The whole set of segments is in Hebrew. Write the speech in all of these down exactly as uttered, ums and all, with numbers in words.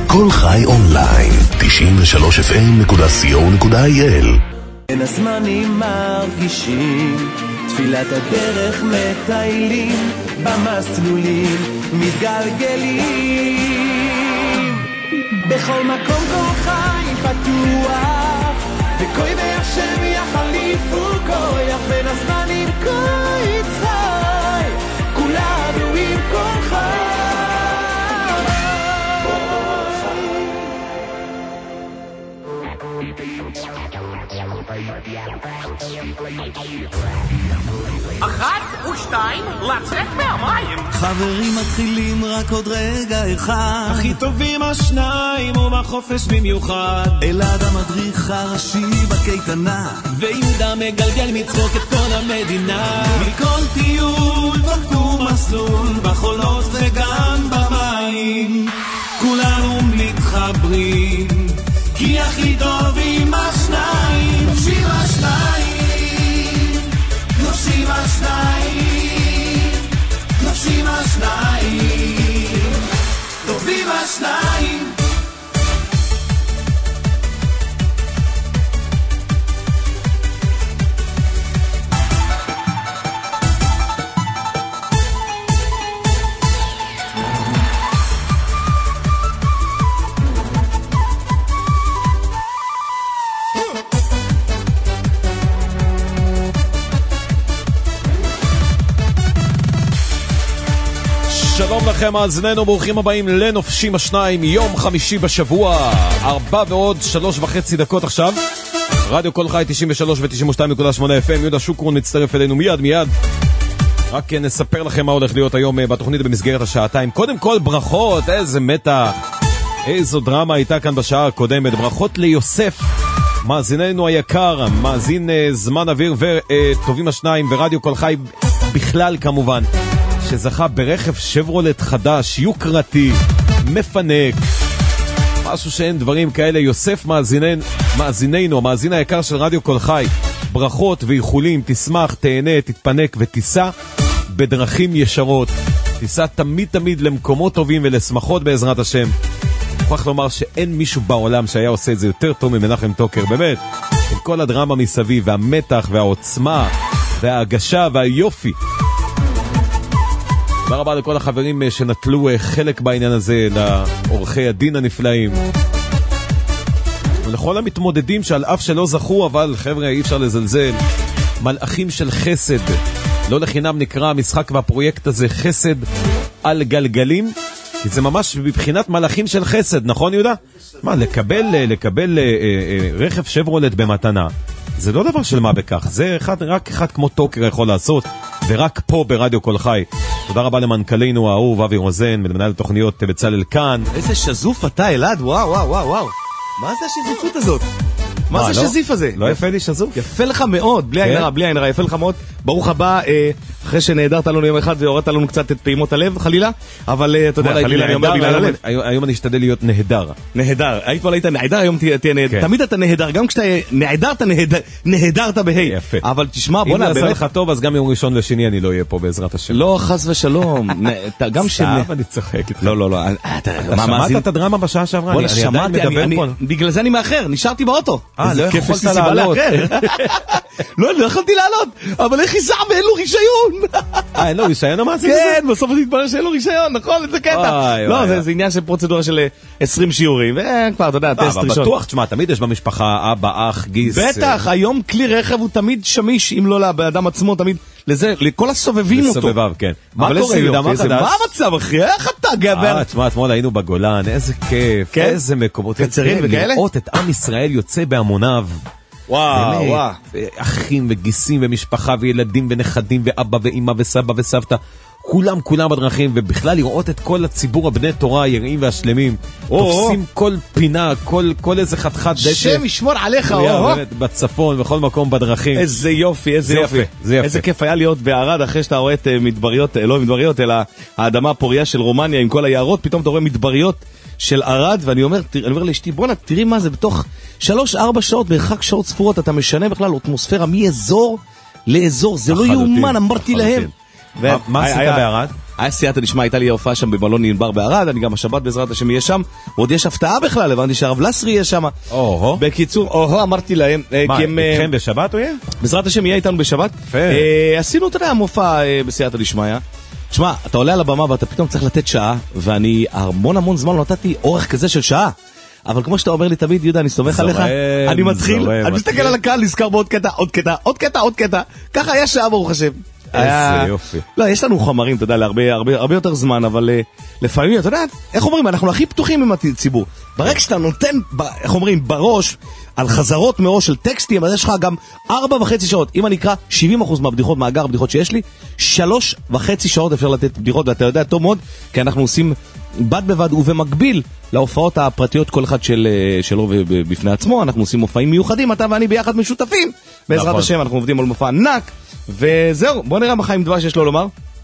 כל חי אונליין, תשעים ושלוש אף אם נקודה סי או נקודה איי אל. בין הזמנים מרגישים, תפילת הדרך מטיילים, במסלולים מתגלגלים. בכל מקום כל חי פתוח, וכוי מהשם יחליפו כוח, בין הזמנים כוי צחי, כולנו עם כל חי. אחת ושתיים, לצאת מהמים. חברים מתחילים רק עוד רגע אחד, הכי טובים השניים ובחופש במיוחד. אלעד המדריך הראשי בקייטנה, ויהודה מגלגל מצחוק את כל המדינה. מכל טיול בדקו מסלול, בחולות וגם במים, כולנו מתחברים, כי הכי טובים השניים. נושים השניים, נושים השניים, נושים השניים, טובים השניים. שלום לכם מאזיננו, ברוכים הבאים לנופשים השניים, יום חמישי בשבוע, ארבע ועוד שלוש וחצי דקות עכשיו. רדיו כל חי תשעים ושלוש ו-תשעים ושתיים נקודה שמונה אף אם. יהודה שוקרון מצטרף אלינו מיד מיד. רק נספר לכם מה הולך להיות היום בתוכנית במסגרת השעתיים. קודם כל ברכות, איזה מתח, איזו דרמה הייתה כאן בשעה הקודמת. ברכות ליוסף, מאזיננו היקר, מאזין זמן אוויר וטובים השניים ורדיו כל חי בכלל כמובן, שזכה ברכב שברולט חדש, יוקרתי, מפנק, משהו שאין דברים כאלה. יוסף מאזיננו, מאזיננו, המאזין היקר של רדיו כל חי, ברכות ואיחולים, תשמח, תהנה, תתפנק ותיסע בדרכים ישרות, תיסע תמיד תמיד למקומות טובים ולשמחות בעזרת השם. מוכרח לומר שאין מישהו בעולם שהיה עושה את זה יותר טוב ממנחם טוקר, באמת, עם כל הדרמה מסביב והמתח והעוצמה וההגשה והיופי. תודה רבה לכל החברים שנטלו חלק בעניין הזה, לאורחי הדין הנפלאים ולכל המתמודדים שעל אף שלא זכו, אבל חבר'ה אי אפשר לזלזל, מלאכים של חסד. לא לחינם נקרא המשחק והפרויקט הזה חסד על גלגלים, כי זה ממש בבחינת מלאכים של חסד, נכון יהודה? מה, לקבל, לקבל אה, אה, רכב שברולט במתנה זה לא דבר של מה בכך, זה אחד, רק אחד כמו טוקר יכול לעשות, ורק פה ברדיו כל חי. תודה רבה למנכ"לינו האהוב אבי רוזן ולמנהל התוכניות בצלאל כאן. איזה שזוף אתה אלעד, וואו וואו וואו וואו, מה זה השזיפות הזאת? מה זה שזיף הזה? לא יפה לי שזוף? יפה לך מאוד, בלי עין הרע, בלי עין הרע, יפה לך מאוד. ברוך הבא, אחרי שנהדרת לנו יום אחד והורדת לנו קצת את פעימות הלב, חלילה, אבל אתה יודע, חלילה אני אומר בגלל הלב. היום אני אשתדל להיות נהדר. נהדר, היית פה, היית נהדר, היום תהיה נהדר. תמיד אתה נהדר, גם כשאתה נהדרת, נהדרת בהי. יפה. אבל תשמע, בוא אם נעשה לך טוב, אז גם יום ראשון ושני אני לא אהיה פה בעזרת השם. לא, חס ושלום. סתם, אני צוחק איתך. לא, לא, לא. שמעת את הדרמה בשעה שעברה? אני עדיין מדבר פה. בגלל זה אני מאחר, נשארתי באוטו. אה, לא יכולת לעלות. לא, לא יכולתי לעלות, אבל איך ייסע ואין לו רישיון? אה, אין לו רישיון או מה זה? כן, בסוף התברר שאין לו רישיון, נכון? זה קטע. לא, זה עניין של פרוצדורה של עשרים שיעורים, וכבר, אתה יודע, טסט ראשון. בטוח, תשמע, תמיד יש במשפחה אבא, אח, גיס. בטח, היום כלי רכב הוא תמיד שמיש, אם לא לאדם עצמו, תמיד לזה, לכל הסובבים אותו. לסובביו, כן. מה קורה, יופי? מה המצב, אחי? איך אתה גבר? אה, תשמע, אתמול היינו בגולן, איזה כיף, איזה מקומות. קצרין וכאלה? לראות את עם ישראל יוצא בהמוניו. וואו, וואו. אחים וגיסים ומשפחה וילדים ונכדים ואבא ואמא וסבא וסבתא, כולם כולם בדרכים, ובכלל לראות את כל הציבור הבני תורה היראים והשלמים, תופסים כל פינה, כל איזה חתיכת דשא, שם ישמור עליך, בצפון, בכל מקום בדרכים. איזה יופי, איזה יופי, איזה כיף היה להיות בערד אחרי שאתה רואה את מדבריות, לא מדבריות, אלא האדמה הפוריה של רומניה עם כל היערות, פתאום אתה רואה מדבריות של ערד, ואני אומר, אני אומר לאשתי, בוא נה, תראי מה זה, בתוך שלוש ארבע שעות, מרחק שעות ספורות, אתה משנה בכלל אטמוספירה מאזור לאזור, זה לא יאומן, אמרתי להם. מה עשית בערד? היה סייעתא דשמיא, הייתה לי הופעה שם במלון ענבר בערד, אני גם השבת בעזרת השם יהיה שם, ועוד יש הפתעה בכלל, הבנתי שהרב לסרי יהיה שם. או-הו. בקיצור, או-הו, אמרתי להם. מה, איתכם בשבת הוא יהיה? בעזרת השם יהיה איתנו בשבת. עשינו, אתה יודע, מופע בסייעתא דשמיא. תשמע, אתה עולה על הבמה ואתה פתאום צריך לתת שעה, ואני המון המון זמן לא נתתי אורך כזה של שעה. אבל כמו שאתה אומר לי תמיד, יהודה, אני סומך עליך, אני מתחיל, אני מסתכל על הקהל, נזכר בעוד קטע, עוד קטע, עוד קטע, עוד קטע, ככה היה שעה ברוך השם. איזה יופי. לא, יש לנו חומרים, אתה יודע, להרבה, הרבה, הרבה יותר זמן, אבל לפעמים, אתה יודע, איך אומרים, אנחנו הכי פתוחים עם הציבור. ברגע שאתה נותן, איך אומרים, בראש, על חזרות מראש של טקסטים, אז יש לך גם ארבע וחצי שעות. אם אני אקרא שבעים אחוז מהבדיחות, מאגר הבדיחות שיש לי, שלוש וחצי שעות אפשר לתת בדיחות, ואתה יודע טוב מאוד, כי אנחנו עושים בד בבד ובמקביל להופעות הפרטיות כל אחד של, שלו בפני עצמו, אנחנו עושים מופעים מיוחדים, אתה ואני ביחד משותפים. בעזרת השם, אנחנו עובדים על מופע ענק, וזהו, בוא נראה מה חיים דבש יש לו לומר.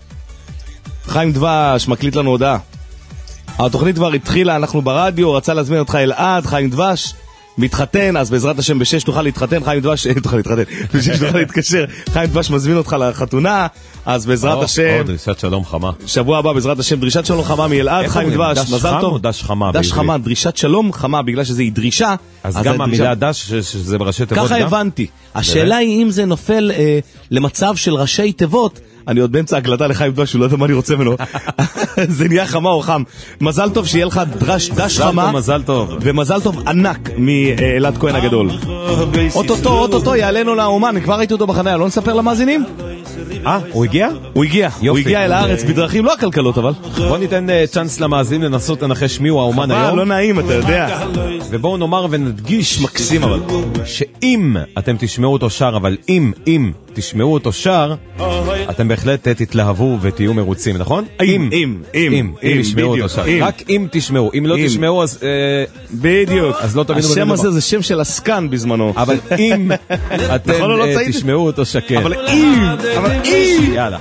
חיים דבש מקליט לנו הודעה. התוכנית כבר התחילה, אנחנו ברדיו, רצה להזמין אותך אלעד, חיים דבש מתחתן, אז בעזרת השם בשש תוכל להתחתן, חיים דבש, תוכל להתחתן, בשש תוכל להתקשר, חיים דבש מזמין אותך לחתונה, אז בעזרת השם, דרישת שלום חמה. שבוע הבא בעזרת השם, דרישת שלום חמה מאלעד, חיים דבש, מזל טוב. דש חמה? דש חמה, דרישת שלום חמה, בגלל שזה היא דרישה. אז גם המילה דש, שזה בראשי תיבות גם? ככה הבנתי. השאלה היא אם זה נופל למצב של ראשי תיבות, אני עוד באמצע הקלטה לחיים דבש, הוא לא יודע מה אני רוצה ממנו. זה נהיה חמה או חם. מזל טוב שיהיה לך דרש, דש חמה. מזל טוב. ומזל טוב ענק מאלעד כהן הגדול. אוטוטו, אוטוטו, יעלנו לאומן, כבר ראיתי אותו בחניה, לא נספר למאזינים? אה, הוא הגיע? הוא הגיע, הוא הגיע אל הארץ בדרכים, לא הכלכלות אבל. בוא ניתן צ'אנס למאזינים לנסות לנחש מי הוא האומן היום. חבל, לא נעים, אתה יודע. ובואו נאמר ונדגיש מקסים אבל, שאם אתם תשמעו אותו שר, אבל אם, אם תשמעו אותו שר, אתם בהחלט תתלהבו ותהיו מרוצים, נכון? אם, אם, אם, אם תשמעו אותו שר. רק אם תשמעו, אם לא תשמעו אז... בדיוק. אז לא תבינו השם הזה זה שם של הסקן בזמנו. אבל אם אתם תשמעו אותו שקט. אבל אם, אבל אם. יאללה.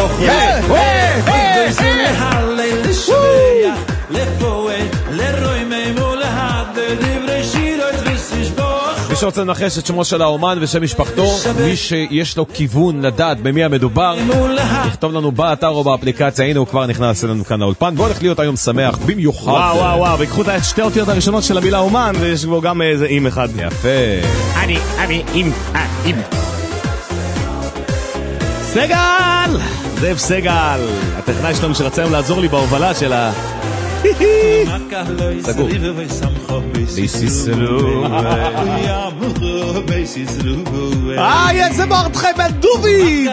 מי שרוצה לנחש את שמו של האומן ושם משפחתו, מי שיש לו כיוון לדעת במי המדובר, יכתוב לנו באתר או באפליקציה. הנה הוא כבר נכנס אלינו כאן לאולפן, והוא הולך להיות היום שמח במיוחד. וואו וואו וואו, ויקחו את שתי אותיות הראשונות של המילה אומן, ויש בו גם איזה אים אחד. יפה. אני, אני, אים, אה, אים. סגל! זאב סגל, הטכנאי שלנו שרצה היום לעזור לי בהובלה של ה... סגור. איי, איזה מרדכי בן דובי!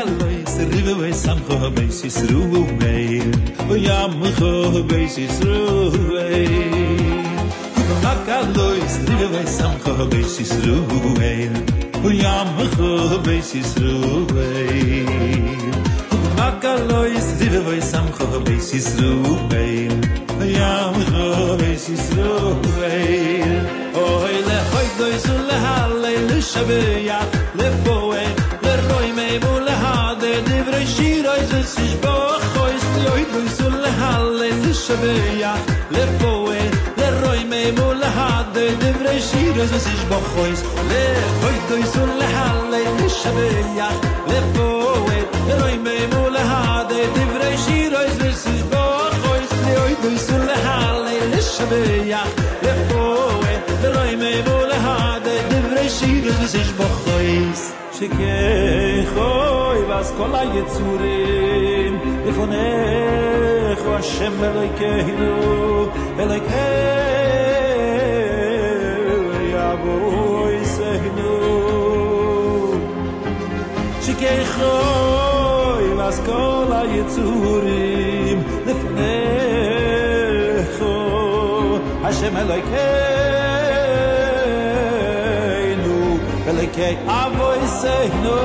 Makalois divay samkho basis rubein yam kho basis rubein oy le hoy doy sul halel shabeya le foe le roy me mul hade divrei shiroy zis bo khoy loy doy sul halel shabeya le foe le roy me mul hade divrei shiroy zis bo khoy le hoy doy sul halel shabeya le foe le roy me mul hade divrei shiroy zis bo khoy loy doy sul halel shabeya le foe le roy me mul hade divrei shiroy zis bo khoy shikeh khoy vas kol aytsurim lefonech Hashem elokeinu elokeinu yaboy sehnu shikeh khoy vas kol aytsurim lefonech Hashem elokeinu elokeinu yaboy sehnu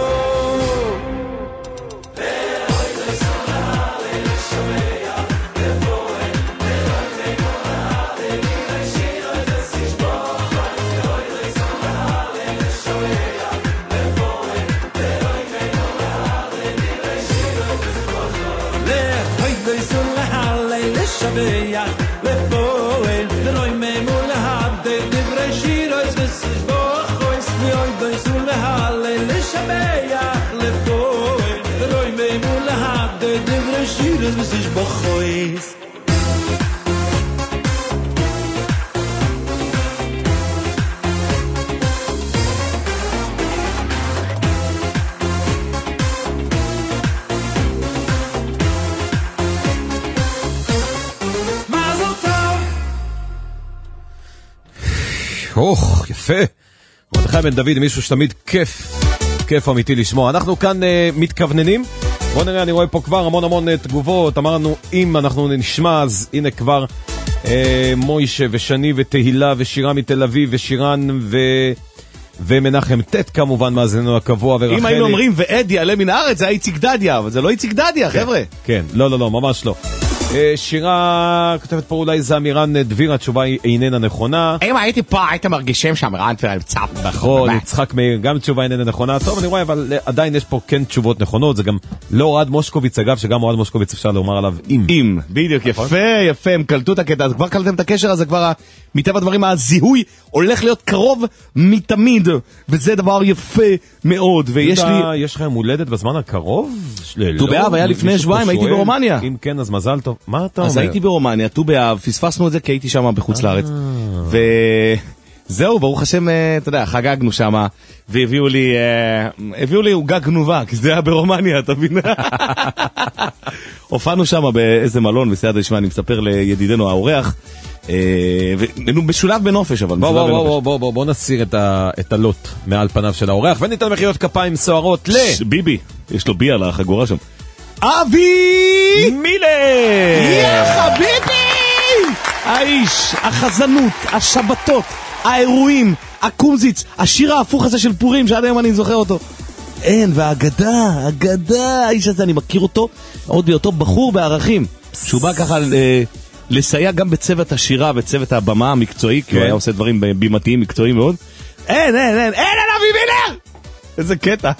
shabeya le foel le roy me mul hade divrei shiroy zis bo khoy snoy doy sul hale le shabeya es bis ich bochois. אוח, יפה. מרדכי בן דוד, מישהו שתמיד כיף, כיף אמיתי לשמוע. אנחנו כאן uh, מתכווננים. בואו נראה, אני רואה פה כבר המון המון uh, תגובות. אמרנו, אם אנחנו נשמע, אז הנה כבר uh, מוישה ושני ותהילה ושירה מתל אביב ושירן ו... ומנחם תת כמובן מאזיננו הקבוע ורחלי. אם היינו אומרים ועד יעלה מן הארץ, זה היה איציק דדיה, אבל זה לא איציק דדיה, כן, חבר'ה. כן, לא, לא, לא, ממש לא. שירה, כותבת פה אולי זה אמירן דביר, התשובה היא איננה נכונה. אם הייתי פה, הייתם מרגישים שאמירן דביר נמצא. נכון, יצחק מאיר, גם תשובה איננה נכונה. טוב, אני רואה, אבל עדיין יש פה כן תשובות נכונות. זה גם לא אוהד מושקוביץ, אגב, שגם אוהד מושקוביץ אפשר לומר עליו אם. אם, בדיוק, יפה, יפה, הם קלטו את הקטע, אז כבר קלטתם את הקשר הזה, כבר מטבע הדברים, הזיהוי הולך להיות קרוב מתמיד, וזה דבר יפה מאוד, ויש לי... יש לך יום הולדת בזמן הקרוב? ט"ו באב היה לפני שבועיים, הייתי ברומניה. אם כן, אז מזל טוב. מה אתה אומר? אז הייתי ברומניה, ט"ו באב, פספסנו את זה כי הייתי שם בחוץ לארץ. וזהו, ברוך השם, אתה יודע, חגגנו שם, והביאו לי, הביאו לי עוגה גנובה, כי זה היה ברומניה, אתה מבין? הופענו שם באיזה מלון, בסייעתא דשמיא, אני מספר לידידנו האורח, משולב בנופש, אבל בוא, בוא, בוא, בוא, בוא, בוא נסיר את הלוט מעל פניו של האורח, וניתן מחיאות כפיים סוערות ל... ביבי, יש לו בי על החגורה שם. אבי מילר! יא חביבי! האיש, החזנות, השבתות, האירועים, הקומזיץ, השיר ההפוך הזה של פורים, שעד היום אני זוכר אותו. אין, והאגדה, אגדה, האיש הזה, אני מכיר אותו, עוד בהיותו בחור בערכים, שהוא בא ככה אה, לסייע גם בצוות השירה וצוות הבמה המקצועי, כי הוא היה עושה דברים בימתיים מקצועיים מאוד. אין, אין, אין, אין על אבי מילר! איזה קטע.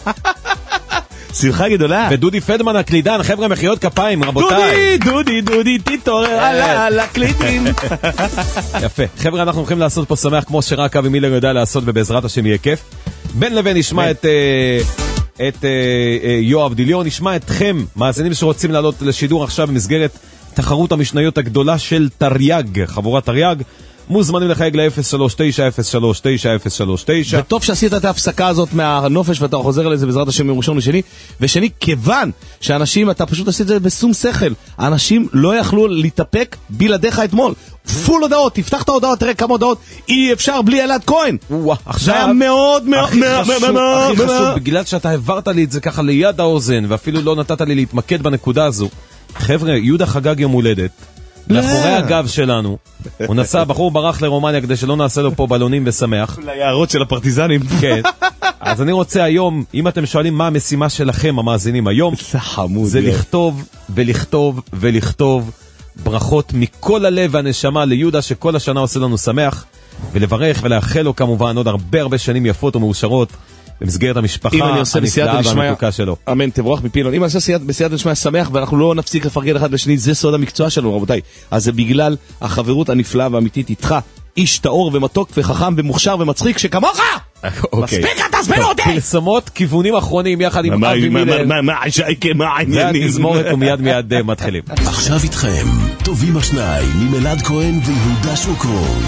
שמחה גדולה. ודודי פדמן הקלידן, חבר'ה מחיאות כפיים, רבותיי. דודי, דודי, דודי, תתעורר על הקלידים. יפה. חבר'ה, אנחנו הולכים לעשות פה שמח כמו שרק אבי מילר יודע לעשות, ובעזרת השם יהיה כיף. בין לבין נשמע את את יואב דיליון, נשמע אתכם, מאזינים שרוצים לעלות לשידור עכשיו במסגרת תחרות המשניות הגדולה של תרי"ג, חבורת תרי"ג. מוזמנים לחייג ל-אפס שלוש תשע אפס שלוש תשע אפס שלוש תשע. וטוב שעשית את ההפסקה הזאת מהנופש ואתה חוזר לזה בעזרת השם מראשון לשני. ושני, כיוון שאנשים, אתה פשוט עשית את זה בשום שכל, האנשים לא יכלו להתאפק בלעדיך אתמול. פול הודעות, תפתח את ההודעות, תראה כמה הודעות, אי אפשר בלי אלעד כהן. זה היה מאוד מאוד הכי חשוב, בגלל שאתה העברת לי את זה ככה ליד האוזן ואפילו לא נתת לי להתמקד בנקודה הזו. חבר'ה, יהודה חגג יום הולדת לאחורי הגב שלנו, הוא נסע, בחור ברח לרומניה כדי שלא נעשה לו פה בלונים ושמח. ליערות של הפרטיזנים. כן. אז אני רוצה היום, אם אתם שואלים מה המשימה שלכם, המאזינים היום, זה לכתוב ולכתוב ולכתוב ברכות מכל הלב והנשמה ליהודה שכל השנה עושה לנו שמח, ולברך ולאחל לו כמובן עוד הרבה הרבה שנים יפות ומאושרות במסגרת המשפחה הנפלאה והמתוקה שלו. אמן, תברוח מפילון. אם אני עושה בסייעתא דשמיא שמח ואנחנו לא נפסיק לפרגן אחד לשני, זה סוד המקצוע שלנו, רבותיי. אז זה בגלל החברות הנפלאה והאמיתית איתך, איש טהור ומתוק וחכם ומוכשר ומצחיק שכמוך! מספיק, תסביר אותי! פרסומות, כיוונים אחרונים יחד עם אבי מילר. מה העניינים? והתזמורת ומיד מיד מתחילים. עכשיו איתכם, טובים השניים עם אלעד כהן ויהודה שוקרון.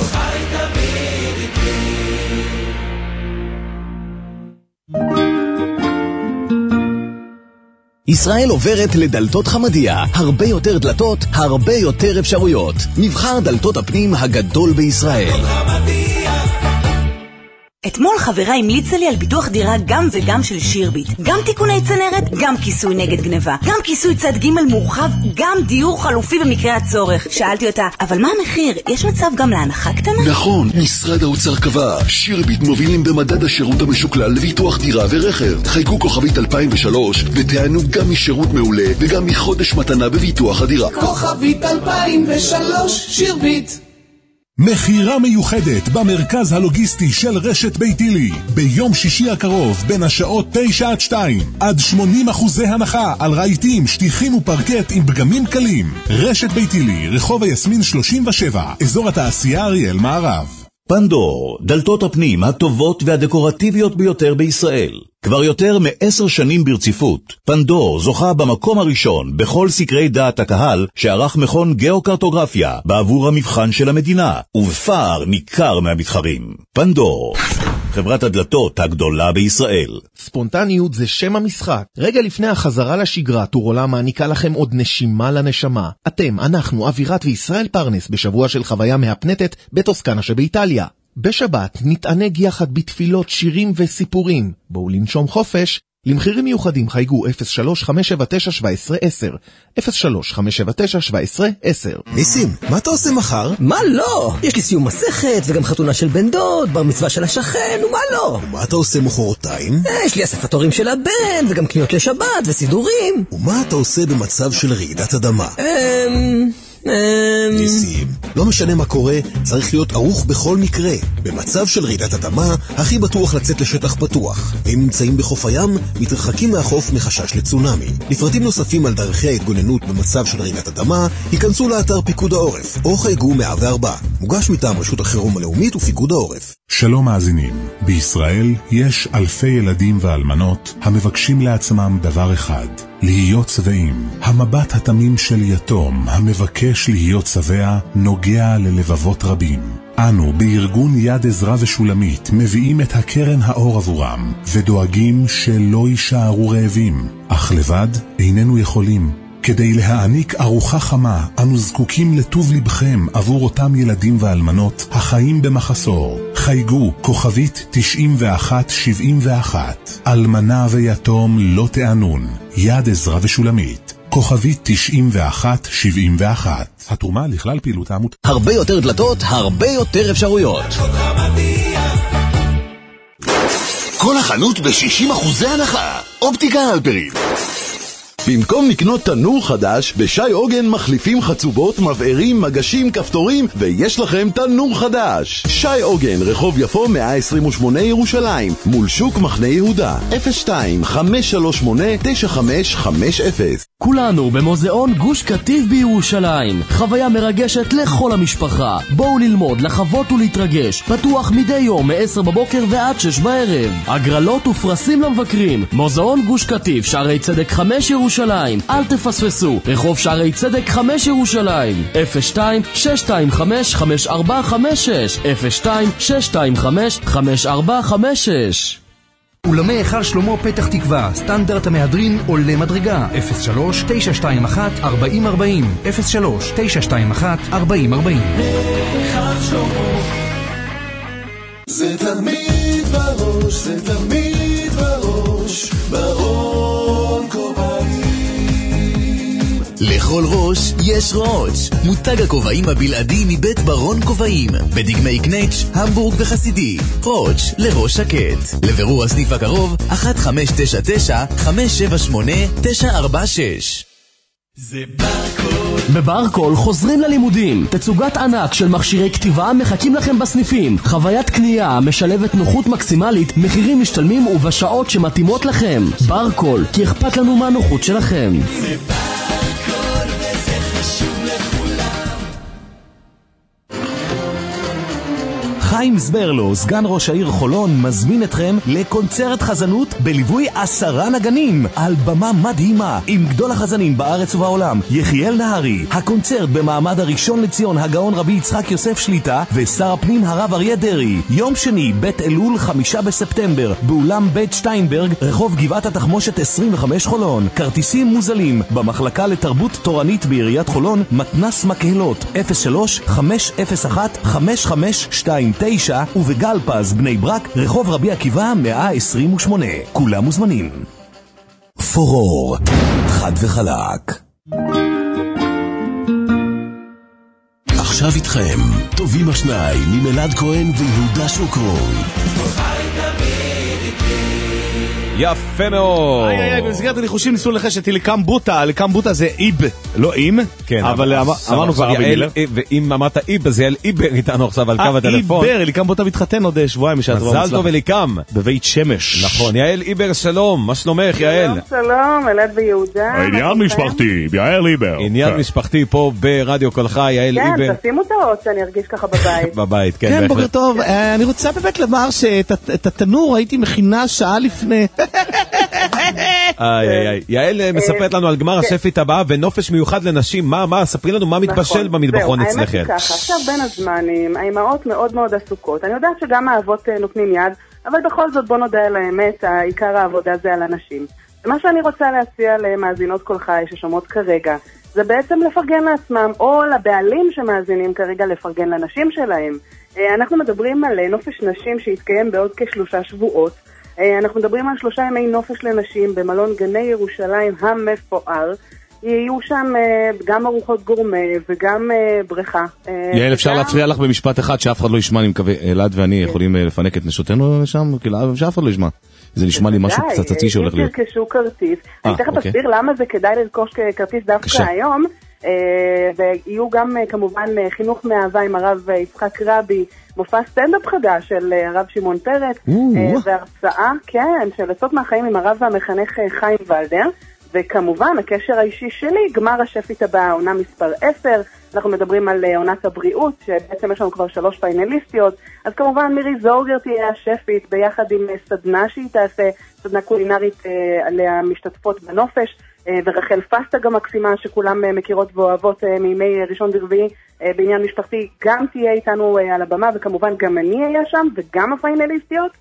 ישראל עוברת לדלתות חמדיה, הרבה יותר דלתות, הרבה יותר אפשרויות. מבחר דלתות הפנים הגדול בישראל. אתמול חברה המליצה לי על ביטוח דירה גם וגם של שירביט. גם תיקוני צנרת, גם כיסוי נגד גניבה. גם כיסוי צד ג' מורחב, גם דיור חלופי במקרה הצורך. שאלתי אותה, אבל מה המחיר? יש מצב גם להנחה קטנה? נכון, משרד האוצר קבע. שירביט מובילים במדד השירות המשוקלל לביטוח דירה ורכב. חייגו כוכבית אלפיים ושלוש ותענו גם משירות מעולה וגם מחודש מתנה בביטוח הדירה. כוכבית אלפיים ושלוש, שירביט. מחירה מיוחדת במרכז הלוגיסטי של רשת ביתילי ביום שישי הקרוב בין השעות תשע עד שתיים עד שמונים אחוזי הנחה על רהיטים, שטיחים ופרקט עם פגמים קלים. רשת ביתילי, רחוב היסמין שלושים ושבע, אזור התעשייה אריאל מערב. פנדור, דלתות הפנים הטובות והדקורטיביות ביותר בישראל. כבר יותר מעשר שנים ברציפות, פנדור זוכה במקום הראשון בכל סקרי דעת הקהל שערך מכון גיאוקרטוגרפיה בעבור המבחן של המדינה, ובפער ניכר מהמתחרים. פנדור, חברת הדלתות הגדולה בישראל. ספונטניות זה שם המשחק. רגע לפני החזרה לשגרה, טורולה מעניקה לכם עוד נשימה לנשמה. אתם, אנחנו, אווירת וישראל פרנס, בשבוע של חוויה מהפנטת בטוסקנה שבאיטליה. בשבת נתענג יחד בתפילות, שירים וסיפורים. בואו לנשום חופש. למחירים מיוחדים חייגו אפס שלוש חמש שבע תשע שבע עשרה עשר, אפס שלוש חמש שבע תשע שבע עשרה עשר. ניסים, מה אתה עושה מחר? מה לא? יש לי סיום מסכת וגם חתונה של בן דוד, בר מצווה של השכן, ומה לא? ומה אתה עושה מחרתיים? יש לי אספת הורים של הבן וגם קניות לשבת וסידורים. ומה אתה עושה במצב של רעידת אדמה? אממ... ניסים, לא משנה מה קורה, צריך להיות ערוך בכל מקרה. במצב של רעידת אדמה, הכי בטוח לצאת לשטח פתוח. אם נמצאים בחוף הים, מתרחקים מהחוף מחשש לצונאמי. לפרטים נוספים על דרכי ההתגוננות במצב של רעידת אדמה, היכנסו לאתר פיקוד העורף, או חייגו מאה וארבע. מוגש מטעם רשות החירום הלאומית ופיקוד העורף. שלום מאזינים, בישראל יש אלפי ילדים ואלמנות המבקשים לעצמם דבר אחד, להיות שבעים. המבט התמים של יתום המבקש להיות שבע נוגע ללבבות רבים. אנו בארגון יד עזרא ושולמית מביאים את הקרן האור עבורם ודואגים שלא יישארו רעבים, אך לבד איננו יכולים. כדי להעניק ארוחה חמה, אנו זקוקים לטוב לבכם עבור אותם ילדים ואלמנות החיים במחסור. חייגו כוכבית תשעים ואחת שבעים ואחת. אלמנה ויתום לא תענון. יד עזרא ושולמית. כוכבית תשעים ואחת שבעים ואחת. התרומה לכלל פעילות העמותה. הרבה יותר דלתות, הרבה יותר אפשרויות. כל החנות ב-שישים אחוזי הנחה. אופטיקה הלפרין. במקום לקנות תנור חדש, בשי עוגן מחליפים חצובות, מבערים, מגשים, כפתורים, ויש לכם תנור חדש. שי עוגן, רחוב יפו מאה עשרים ושמונה ירושלים, מול שוק מחנה יהודה. אפס שתיים חמש שלוש שמונה תשע חמש חמש אפס. כולנו במוזיאון גוש קטיף בירושלים. חוויה מרגשת לכל המשפחה. בואו ללמוד, לחוות ולהתרגש. פתוח מדי יום מ-עשר בבוקר ועד שש בערב. הגרלות ופרסים למבקרים. מוזיאון גוש קטיף, שערי צדק חמש ירושלים. אל תפספסו. רחוב שערי צדק חמש ירושלים. אפס שתיים שש שתיים חמש חמש ארבע חמש שש, אפס שתיים שש שתיים חמש חמש ארבע חמש שש. אולמי היכל שלמה פתח תקווה, סטנדרט המהדרין עולה מדרגה. אפס שלוש תשע שתיים אחת ארבעים ארבעים, אפס שלוש תשע שתיים אחת ארבעים ארבעים. היכל שלמה, זה תמיד בראש, זה תמיד בראש, ברון כובעים. לכל ראש יש ראש. מותג הכובעים הבלעדי מבית ברון כובעים, בדגמי קנץ', המבורג וחסידי. ראש לראש שקט. לבירור הסניף הקרוב אחת חמש תשע תשע חמש שבע שמונה תשע ארבע שש. זה ברקול. בברקול חוזרים ללימודים. תצוגת ענק של מכשירי כתיבה מחכים לכם בסניפים. חוויית קנייה משלבת נוחות מקסימלית, מחירים משתלמים ובשעות שמתאימות לכם. ברקול, כי אכפת לנו מהנוחות שלכם. זה ברקול וזה חשוב לכולם. חיים זברלו, סגן ראש העיר חולון, מזמין אתכם לקונצרט חזנות בליווי עשרה נגנים על במה מדהימה עם גדול החזנים בארץ ובעולם, יחיאל נהרי. הקונצרט במעמד הראשון לציון הגאון רבי יצחק יוסף שליטה ושר הפנים הרב אריה דרעי. יום שני, בית אלול, חמישה בספטמבר, באולם בית שטיינברג, רחוב גבעת התחמושת עשרים וחמש חולון. כרטיסים מוזלים במחלקה לתרבות תורנית בעיריית חולון, מתנס מקהלות אפס שלוש חמש אפס אחת חמש חמש שתיים תשע ובגל פז בני ברק, רחוב רבי עקיבא מאה עשרים ושמונה. כולם מוזמנים. פורור, חד וחלק. עכשיו איתכם, טובים השניים ממלעד כהן ויהודה שוקרון. יפה מאוד. איי איי איי, במסגרת הניחושים ניסו לחש את לקם בוטה, לקם בוטה זה איב, לא אם, כן, אבל אמרנו כבר אבי מילר. ואם אמרת איב, זה יעל איבר איתנו עכשיו על קו הטלפון. איבר, לקם בוטה מתחתן עוד שבועיים. מזל טוב ולקם. בבית שמש. נכון, יעל איבר שלום, מה שלומך יעל? שלום, שלום, אלעד ויהודה. עניין משפחתי, יעל איבר. עניין משפחתי פה ברדיו כל חי, יעל איבר. כן, תשימו את האות שאני ארגיש ככה בבית. בבית, כן. כן, בוקר טוב, אני רוצה באמת לומר שאת התנור הייתי מכינה שעה לפני. איי איי איי, יעל מספרת לנו על גמר השפית הבאה ונופש מיוחד לנשים, מה, מה, ספרי לנו מה מתבשל במטבחון אצלכם. האמת היא ככה, עכשיו בין הזמנים, האימהות מאוד מאוד עסוקות, אני יודעת שגם האבות נותנים יד, אבל בכל זאת בוא נודה על האמת, העיקר העבודה זה על הנשים. מה שאני רוצה להציע למאזינות כל חי ששומעות כרגע, זה בעצם לפרגן לעצמם, או לבעלים שמאזינים כרגע לפרגן לנשים שלהם. אנחנו מדברים על נופש נשים שיתקיים בעוד כשלושה שבועות, אנחנו מדברים על שלושה ימי נופש לנשים במלון גני ירושלים המפואר. יהיו שם גם ארוחות גורמה וגם בריכה. יעל, אפשר להפריע לך במשפט אחד שאף אחד לא ישמע, אני מקווה, אלעד ואני יכולים לפנק את נשותינו שם, שאף אחד לא ישמע. זה נשמע לי משהו פצצתי שהולך להיות. תרכשו כרטיס. אני תכף אסביר למה זה כדאי לרכוש כרטיס דווקא היום. ויהיו גם כמובן חינוך מאהבה עם הרב יצחק רבי, מופע סטנדאפ חדש של הרב שמעון פרץ, והרצאה, כן, של עצות מהחיים עם הרב והמחנך חיים ולדר, וכמובן הקשר האישי שלי, גמר השפית הבאה, עונה מספר עשר, אנחנו מדברים על עונת הבריאות, שבעצם יש לנו כבר שלוש פיינליסטיות, אז כמובן מירי זורגר תהיה השפית, ביחד עם סדנה שהיא תעשה, סדנה קולינרית למשתתפות בנופש, ורחל פסטה גם מקסימה שכולם מכירות ואוהבות מימי ראשון ורביעי בעניין משפחתי, גם תהיה איתנו על הבמה, וכמובן גם אני אהיה שם וגם הפיינליסטיות,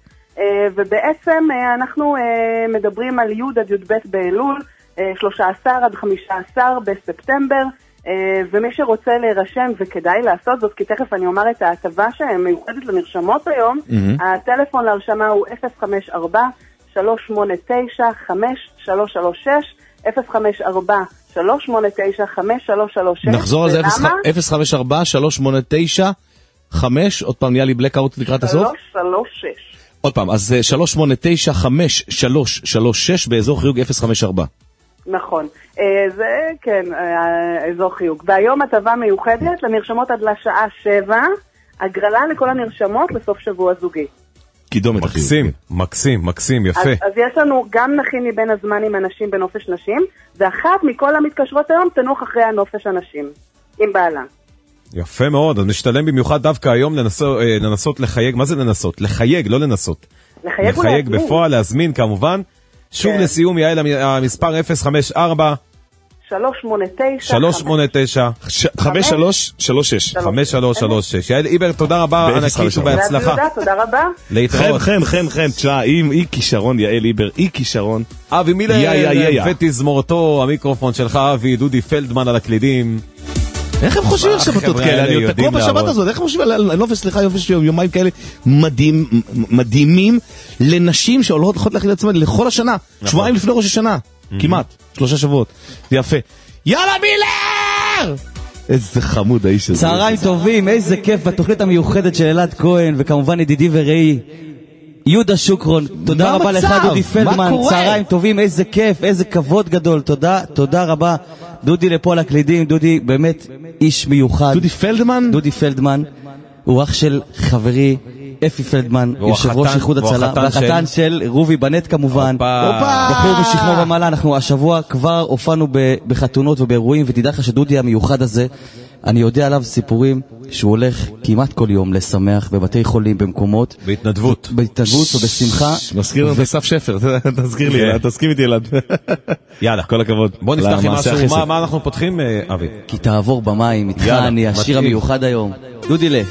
ובעצם אנחנו מדברים על י' עד י"ב באלול, שלושה עשר עד חמישה עשר בספטמבר, ומי שרוצה להירשם וכדאי לעשות זאת, כי תכף אני אומר את ההטבה שמיוחדת לנרשמות היום, הטלפון להרשמה הוא אפס חמש ארבע שלוש שמונה תשע חמש שלוש שלוש שש, אפס חמש ארבע שלוש שמונה תשע חמש שלוש שלוש שש. נחזור על זה, אפס חמש ארבע שלוש שמונה תשע חמש, עוד פעם נהיה לי בלקאוט לקראת הסוף. שלוש שלוש שש. עוד פעם, אז שלוש שמונה תשע חמש שלוש שלוש שש באזור חיוג אפס חמש ארבע. נכון, זה כן, אזור חיוג. והיום הטבה מיוחדת לנרשמות עד לשעה שבע, הגרלה לכל הנרשמות לסוף שבוע זוגי. קידומת החיוג. מקסים, מקסים, מקסים, יפה. אז, אז יש לנו גם נכין מבין הזמנים אנשים בנופש נשים, ואחת מכל המתקשרות היום תנוח אחרי הנופש הנשים, עם בעלה. יפה מאוד, אז משתלם במיוחד דווקא היום לנסות, לנסות לחייג, מה זה לנסות? לחייג, לא לנסות. לחייג, לחייג בפועל, להזמין כמובן. שוב כן. לסיום יעל, המספר אפס חמש ארבע שלוש שמונה תשע שלוש שמונה תשע חמש שלוש שלוש שש חמש שלוש שלוש שש. יעל איבר, תודה רבה, ענקית ובהצלחה. תודה רבה. להתראות. חן, חן, חן, תשעה, אי כישרון יעל איבר, אי כישרון. אבי מילר ותזמורתו, המיקרופון שלך אבי, דודי פלדמן על הקלידים. איך הם חושבים על שבתות כאלה? אני תקוע בשבת הזאת, איך הם חושבים על נופש, סליחה, יופש יומיים כאלה מדהימים לנשים שהולכות להכיל עצמן לכל השנה, שבועיים לפני ראש השנה, כמעט, שלושה שבועות, יפה. יאללה מילר! איזה חמוד האיש הזה. צהריים טובים, איזה כיף בתוכנית המיוחדת של אלעד כהן, וכמובן ידידי וראי יהודה שוקרון, תודה רבה לך דודי פלדמן, צהריים טובים, איזה כיף, איזה כבוד גדול, תודה, תודה רבה. דודי לפה על הקלידים, דודי באמת איש מיוחד. דודי פלדמן? דודי פלדמן, הוא אח של חברי אפי פלדמן, יושב ראש איחוד הצלה, והחתן של רובי בנט כמובן, בחור משכמו במעלה. אנחנו השבוע כבר הופענו בחתונות ובאירועים, ותדע לך שדודי המיוחד הזה, אני יודע עליו סיפורים שהוא הולך כמעט כל יום לשמח בבתי חולים, במקומות בהתנדבות בהתנדבות ובשמחה. מזכיר לנו בסף שפר, תזכיר לי, תסכים איתי ילד. יאללה, כל הכבוד. בוא נפתח עם משהו, מה אנחנו פותחים אבי? כי תעבור במים, איתך אני השיר המיוחד היום. דודי לה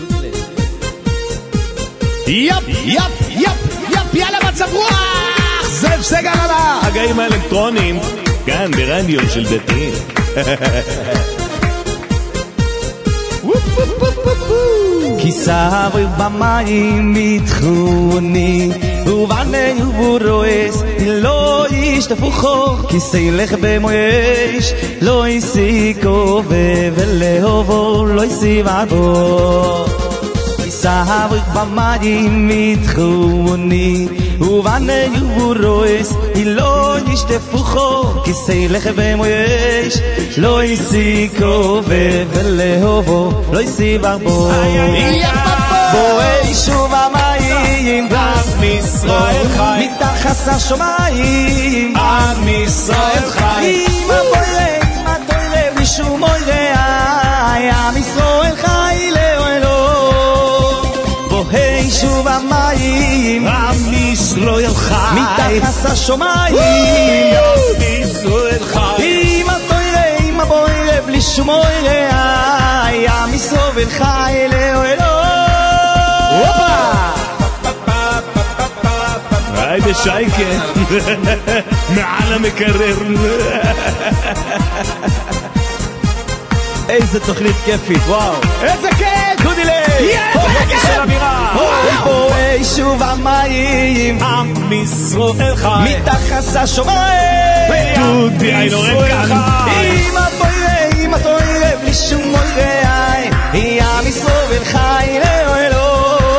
יפ, יפ, יפ, יפ, יאללה מצב רוח! זאב סגל על הגאים האלקטרונים, כאן ברדיו של דתיים. כי סער במים מתחוני ובעני וברועס לא ישטפו חור כי סילך במויש לא יסיקו ולהובו לא יסיב עבור כי סבריק במים מתחומוני ובני ורויס לא ישתפוחו כיסי לחבם ויש לא יסיקו ולהובו לא יסיבר בו בואי שוב המים עם ישראל חי מתחת השמיים עם ישראל חי עם הבוירה עם התוירה בלי שום מוירה עם ישראל חי לאוהלו בואי שוב המים עם ישראל חי מתחת השמיים עם ישראל חי עם התוירה עם הבוירה בלי שום מוירה עם ישראל חי לאוהלו היידה שייקה מעל המקרר איזה תוכנית כיפית, וואו איזה כיף! דודי לי! יופי של אמירה! בואי שוב המים עם ישראל חי מתחת השמיים דודי היינו רקח עם התוירה, עם התוירה בלי שום מוירה עם ישראל חי לאוהלו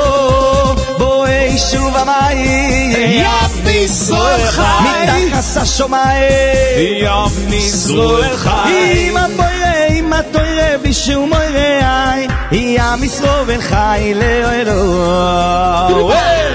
בואי שוב המים עם ישראל חי מתחת השמיים עם ישראל חי עם התוירה, עם התוירה בלי שום מוירה עם ישראל חי לאוהלו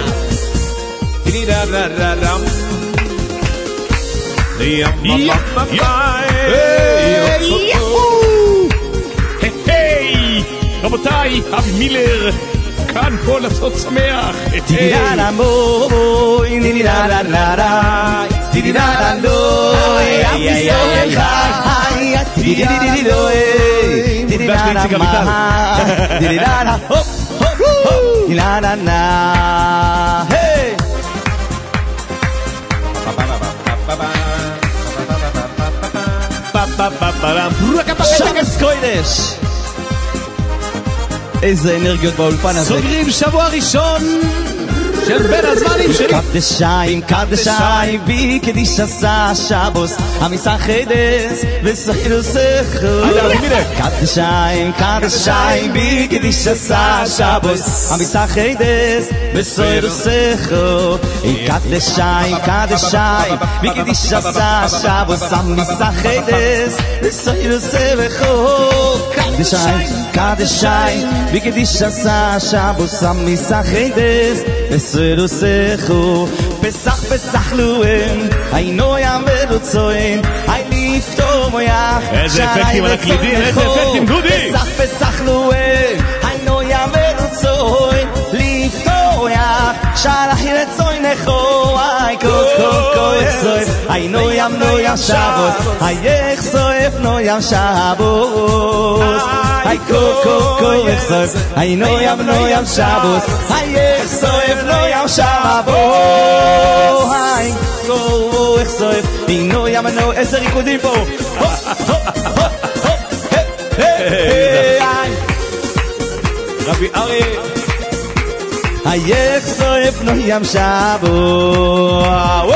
רבותיי, אבי מילר כאן פה לעשות שמח טידידנה בואי טידידנה טידידנה עם ישראל חי טידידידידו טידידנה טידידנה הופ הופ הופ טידידנה היי שבס קוידש איזה אנרגיות באולפן הזה סוגרים שבוע ראשון של בין הזמנים שלי קדשיים, קדשיים בי קדיש עשה שבוס המסחדס וסחידו סחו קדשיים, קדשיים בי קדיש עשה שבוס המסחדס וסחידו סחו קדשיים, קדשיים בי קדיש עשה שבוס המסחדס וסחידו סחו קדשיים, קדשיים בי קדיש עשה שבוס המסחדס וסחידו סחו פסח פסח לוהם היינו ים ורוצוין היי לפתור מויח איזה אפקטים על הקלידים, איזה אפקטים דודי פסח פסח לוהם היינו ים ורוצוין לפתור מויח שלח ירצוין נכו היי קו קו קו יחסויף היינו ים נו ים שבוס היי יחסויף נו ים שבוס היי קו קו קו יחסויף היינו ים נו ים שבוס היי יחסויף נו ים שבוס היי קו יחסויף היינו ים נו איזה ריקודים פה רבי ארי היי יחסויף נו ים שבוס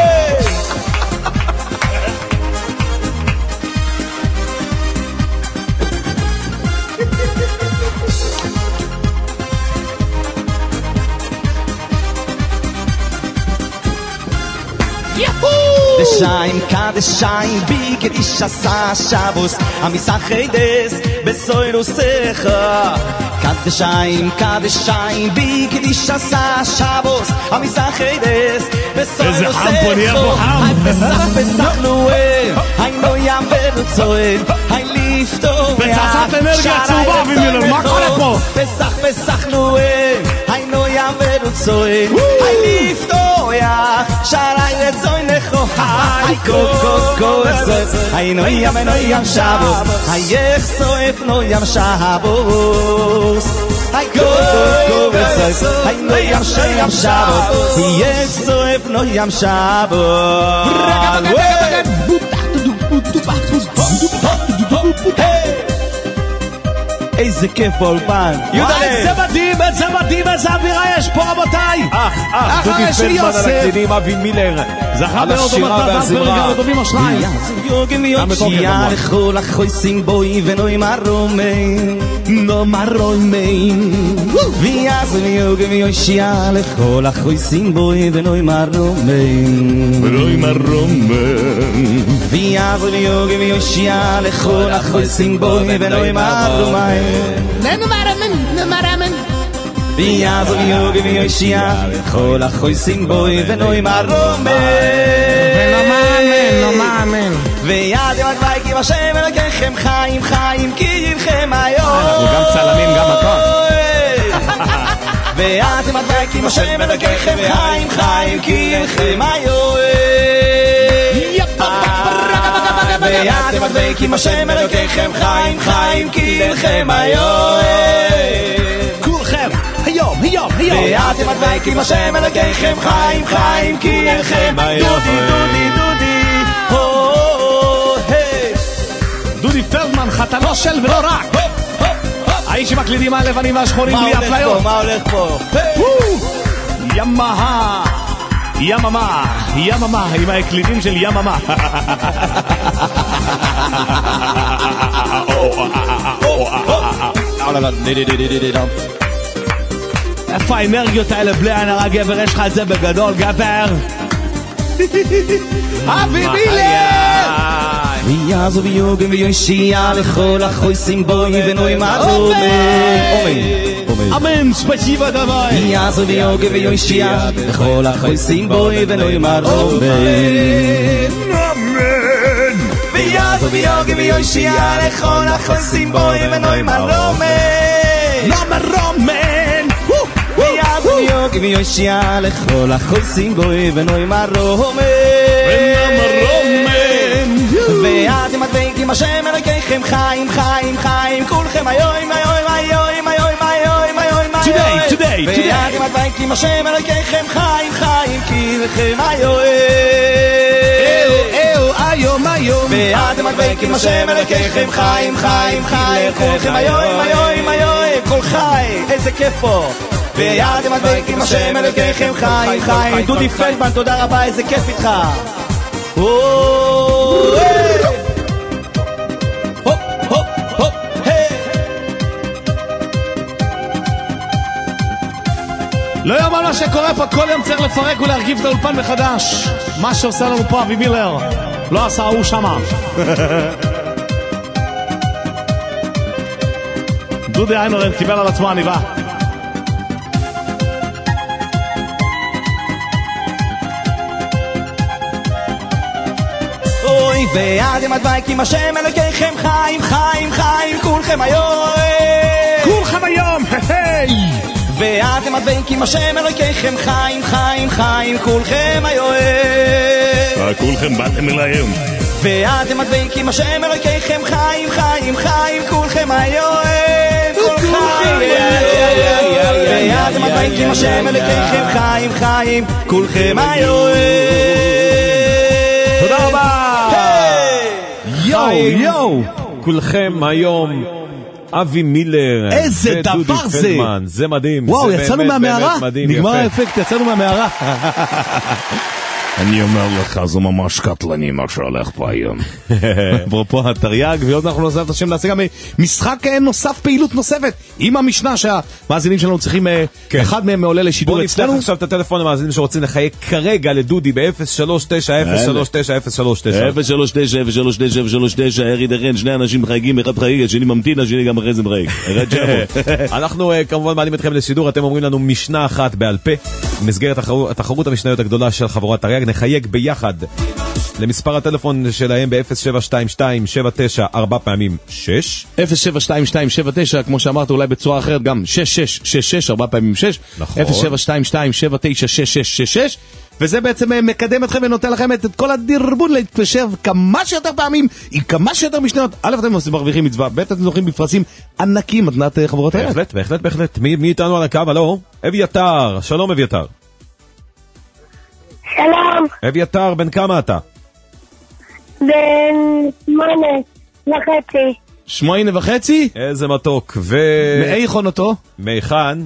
קדשיים, קדשיים בי קדיש עשה שבוס המסחדס בסוירו סחה קדשיים, קדשיים בי קדיש עשה שבוס המסחדס בסוירו סחה היי פסח פסח לוהם היינו ים ורצוין היי לפתור פצצת אנרגיה צהובה ומילר, מה קורה פה? פסח פסח לוהם היינו ים ורצוין היי לפתור שערי רצוין נכו היי קו קו קו אסף היינו ים אינו ים שבוס היי אסף נו ים שבוס היי קו קו קו אסף היינו ים שים שבוס היי אסף נו ים שבוס איזה כיף באולפן איזה מדהים, איזה מדהים, איזה אווירה יש פה רבותיי אח, דודי פלדמן על הקלידים, אבי מילר זכה מאוד במתנת והזמרה דובים השניים יוגים יוג'יה לכל החויסים בוי ונוי מרומיין נו מרומיין ויה ויעזו ויוגה ויושיע לכל החויסים בוי ונוי מרומן ונוי מרומן ויעזו ויוגה ויושיע לכל החויסים בוי ונוי מרומן נו מרומן, נו מרומן ויעזו ויוגה ויושיע לכל החויסים בוי ונוי מרומן ונו מאמן, נו מאמן ויעד ימת וייקים השם אלוקיכם חיים חיים כי ימכם היום אנחנו גם צלמים גם הכל ויעד ימת וייקים השם אלוקיכם חיים חיים כי ימכם היום ויעד ימת וייקים השם אלוקיכם חיים חיים כי ימכם היום כולכם היום, היום, היום ויעד ימת וייקים השם אלוקיכם חיים חיים כי ימכם היום דודי דודי דודי פלדמן, חתנו של ולא רק האיש שמקלידים הלבנים והשחורים בלי אפליות מה הולך פה? יממה יממה יממה עם ההקלידים של יממה איפה האנרגיות האלה בלי הנרה גבר? יש לך את זה בגדול גבר אבי מילר ויעזו ויוגה ויושיע לכל החויסים בוי ונוי מרומן אמן אמן ספסיבה דווי ויעזו ויוגה ויושיע לכל החויסים בוי ונוי מרומן אמן ויעזו ויוגה ויושיע לכל החויסים בוי ונוי מרומן מרומן ויעזו ויוגה ויושיע לכל החויסים בוי ונוי מרומן ואתם הדבקים השם אלוקיכם חיים חיים חיים כולכם היום היום היום היום היום היום today today ואתם הדבקים השם אלוקיכם חיים חיים כי לכם היום אהו היום היום ואתם הדבקים השם אלוקיכם חיים חיים חיים כולכם היום היום היום כל חי איזה כיף פה ואתם הדבקים השם אלוקיכם חיים חיים דודי פלדמן תודה רבה איזה כיף איתך לא יאמן מה שקורה פה, כל יום צריך לפרק ולהרכיב את האולפן מחדש. מה שעושה לנו פה אבי מילר לא עשה הוא שמה. דודי איינורן קיבל על עצמו עניבה. אוי ואתם הדבקים השם אלוקיכם חיים חיים חיים כולכם היום כולכם היום היי ואתם הדבקים השם אלוקיכם חיים חיים חיים כולכם היום כולכם באתם אל היום ואתם הדבקים השם אלוקיכם חיים חיים חיים כולכם היום כולכם ואתם הדבקים השם אלוקיכם חיים חיים כולכם היום תודה רבה יואו יואו כולכם היום אבי מילר איזה דבר זה זה מדהים וואו יצאנו מהמערה נגמר האפקט יצאנו מהמערה אני אומר לך, זו ממש קטלני מה שהולך פה היום. אפרופו התרי"ג, ועוד אנחנו נעשה את השם, נעשה גם משחק נוסף, פעילות נוספת, עם המשנה שהמאזינים שלנו צריכים, אחד מהם מעולה לשידור אצלנו. בוא נפתח עכשיו את הטלפון למאזינים שרוצים לחייק כרגע לדודי ב-אפס שלוש תשע אפס שלוש תשע אפס שלוש תשע אפס שלוש תשע אפס שלוש תשע אפס שלוש תשע ארי דרן, שני אנשים מחייגים, אחד חייג, השני ממתין, השני גם אחרי זה מחייג. אנחנו כמובן מעלים אתכם לשידור, אתם אומרים לנו משנה אחת בעל פה, במסגרת התחרות המשניות הגדולה של חבורת תרי"ג, נחייג ביחד למספר הטלפון שלהם ב-אפס שבע שתיים שתיים שבע תשע ארבע פעמים שש אפס שבע שתיים שתיים שבע תשע, כמו שאמרת אולי בצורה אחרת גם שש שש שש שש ארבע פעמים שש, אפס שבע שתיים שתיים שבע תשע שש שש שש שש, וזה בעצם מקדם אתכם ונותן לכם את כל הדרבון להתקשר כמה שיותר פעמים עם כמה שיותר משניות. א', אתם מרוויחים מצווה, ב', אתם זוכים בפרסים ענקים מתנת חברות תרי"ג. בהחלט, בהחלט, בהחלט. מי מי איתנו על הקו? הלו, אביתר. שלום אביתר. שלום. אביתר, בן כמה אתה? בן שמונה וחצי. שמונה וחצי? איזה מתוק. ו... מאיכון אותו? מאיכן?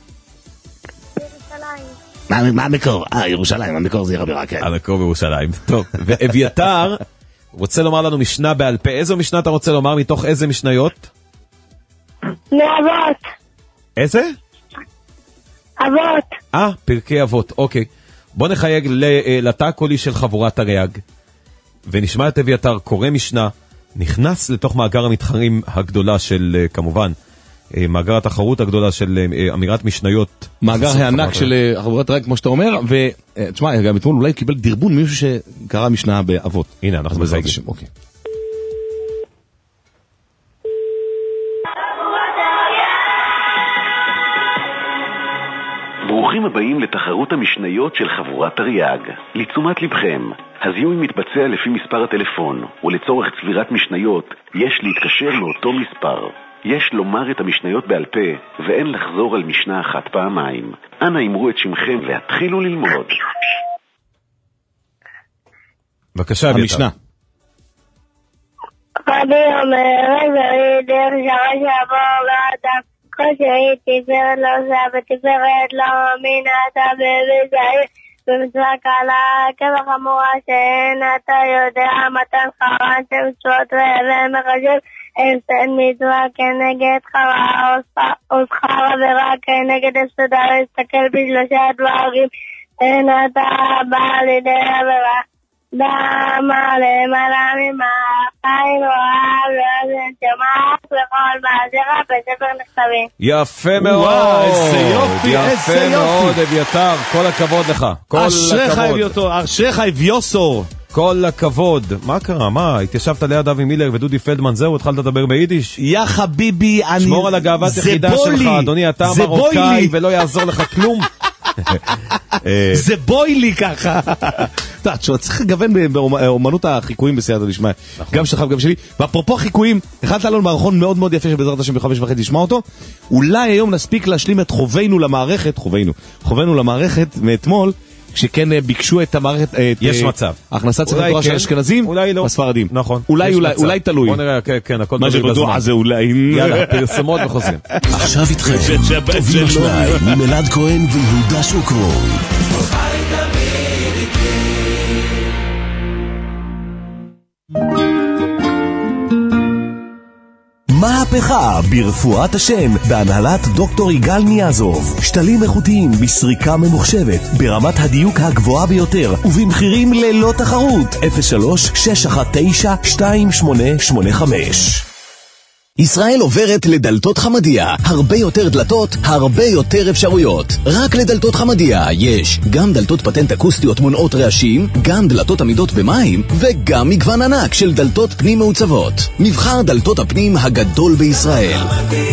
ירושלים. מה המקור? אה, ירושלים, המקור זה עיר הבירה, כן. המקור בירושלים. טוב, ואביתר רוצה לומר לנו משנה בעל פה. איזו משנה אתה רוצה לומר? מתוך איזה משניות? מאבות. איזה? אבות. אה, פרקי אבות, אוקיי. בוא נחייג לתא קולי של חבורת תרי"ג, ונשמע את אביתר קורא משנה, נכנס לתוך מאגר המתחרים הגדולה של, כמובן, מאגר התחרות הגדולה של אמירת משניות. מאגר הענק של חבורת תרי"ג, כמו שאתה אומר, ותשמע, גם אתמול אולי קיבל דרבון מישהו שקרא משנה באבות. הנה, אנחנו מזייגים. אוקיי. ברוכים הבאים לתחרות המשניות של חבורת תרי"ג. לתשומת לבכם, הזיהוי מתבצע לפי מספר הטלפון, ולצורך צבירת משניות יש להתקשר לאותו מספר. יש לומר את המשניות בעל פה, ואין לחזור על משנה אחת פעמיים. אנא אמרו את שמכם והתחילו ללמוד. בבקשה, המשנה. רבי אומר, רבי דרך שרה שעבור לא אדם, כושרי תפארת לא עושה ותפארת לא מיната בביזאי, במצווה קלה כבח חמורה שאין אתה יודע מתן חרן שמצוות והבן מחשב, אסתן מצווה כנגד חרה או שכר עבירה כנגד הסתדה, להסתכל בשלושה דברים, אין אתה בא לידי עבירה. דמה למעלה ממך, חיים אוהב, לא שמעת וכל מעשיך בספר נכתבים. יפה מאוד, איזה יופי, איזה יופי. יפה מאוד, אביתר, כל הכבוד לך. אשריך אביתר, אשריך אביוסור. כל הכבוד. מה קרה? מה? התיישבת ליד אבי מילר ודודי פלדמן, זהו, התחלת לדבר ביידיש? יא חביבי, אני... שמור על הגאוות יחידה שלך, אדוני, אתה מרוקאי ולא יעזור לך כלום. זה בוי לי ככה. אתה צריך לגוון באומנות החיקויים בסייעתא דשמיא, גם שלך וגם שלי. ואפרופו חיקויים, הכנת לנו מערכון מאוד מאוד יפה שבעזרת השם בחמש וחצי נשמע אותו. אולי היום נספיק להשלים את חובנו למערכת, חובנו, חובנו למערכת מאתמול, כשכן ביקשו את המערכת, יש מצב. הכנסת ספר תורה של אשכנזים, הספרדים. נכון. אולי, אולי, אולי תלוי. בוא נראה, כן, הכל מה שבטוח זה אולי. יאללה, פרסמות וחוזרים. עכשיו איתכם, טובים השניים, ממלעד כהן ויהודה שוקרון. מהפכה ברפואת השם בהנהלת דוקטור יגאל ניאזוב. שתלים איכותיים בסריקה ממוחשבת ברמת הדיוק הגבוהה ביותר ובמחירים ללא תחרות. אפס שלוש שש אחת תשע שתיים שמונה שמונה חמש. ישראל עוברת לדלתות חמדיה. הרבה יותר דלתות, הרבה יותר אפשרויות. רק לדלתות חמדיה יש גם דלתות פטנט אקוסטיות מונעות רעשים, גם דלתות עמידות במים, וגם מגוון ענק של דלתות פנים מעוצבות. מבחר דלתות הפנים הגדול בישראל.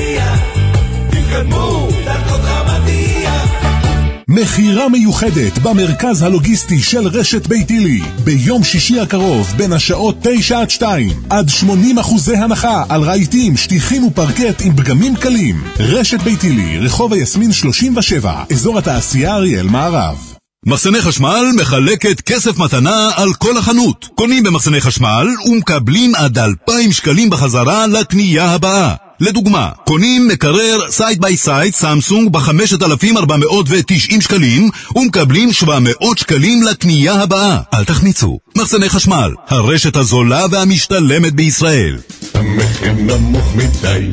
מחירה מיוחדת במרכז הלוגיסטי של רשת ביתילי ביום שישי הקרוב בין השעות תשע עד שתיים עד שמונים אחוזי הנחה על רהיטים, שטיחים ופרקט עם פגמים קלים. רשת ביתילי, רחוב היסמין שלושים ושבע, אזור התעשייה אריאל מערב. מחסני חשמל מחלקת כסף מתנה על כל החנות. קונים במחסני חשמל ומקבלים עד אלפיים שקלים בחזרה לקנייה הבאה. לדוגמה, קונים מקרר סייד ביי סייד סמסונג ב-חמשת אלפים ארבע מאות ותשעים שקלים ומקבלים שבע מאות שקלים לקנייה הבאה. אל תחמיצו. מחסני חשמל, הרשת הזולה והמשתלמת בישראל. המחיר נמוך מדי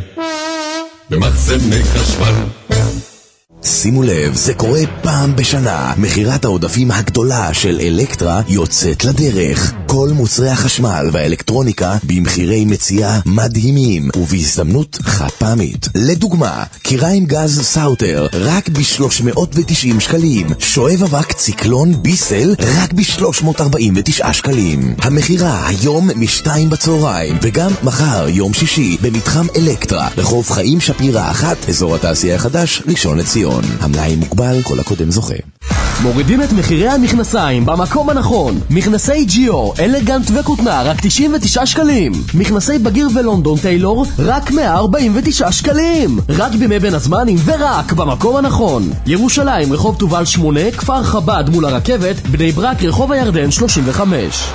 במחסני חשמל. שימו לב, זה קורה פעם בשנה. מחירת העודפים הגדולה של אלקטרה יוצאת לדרך. כל מוצרי החשמל והאלקטרוניקה במחירי מציאה מדהימים ובהזדמנות חד פעמית. לדוגמה, קיריים גז סאוטר רק ב-שלוש מאות ותשעים שקלים. שואב אבק ציקלון ביסל רק ב-שלוש מאות ארבעים ותשעה שקלים. המחירה היום משתיים בצהריים וגם מחר יום שישי במתחם אלקטרה, רחוב חיים שפירא אחת, אזור התעשייה החדש, ראשון לציון. המלאי מוגבל, כל הקודם זוכה. מורידים את מחירי המכנסיים במקום הנכון. מכנסי ג'יו, אלגנט וכותנה רק תשעים ותשעה שקלים. מכנסי בגיר ולונדון טיילור רק מאה ארבעים ותשעה שקלים. רק בימי בין הזמנים ורק במקום הנכון. ירושלים, רחוב תובל שמונה, כפר חב"ד מול הרכבת, בני ברק, רחוב הירדן שלושים וחמש.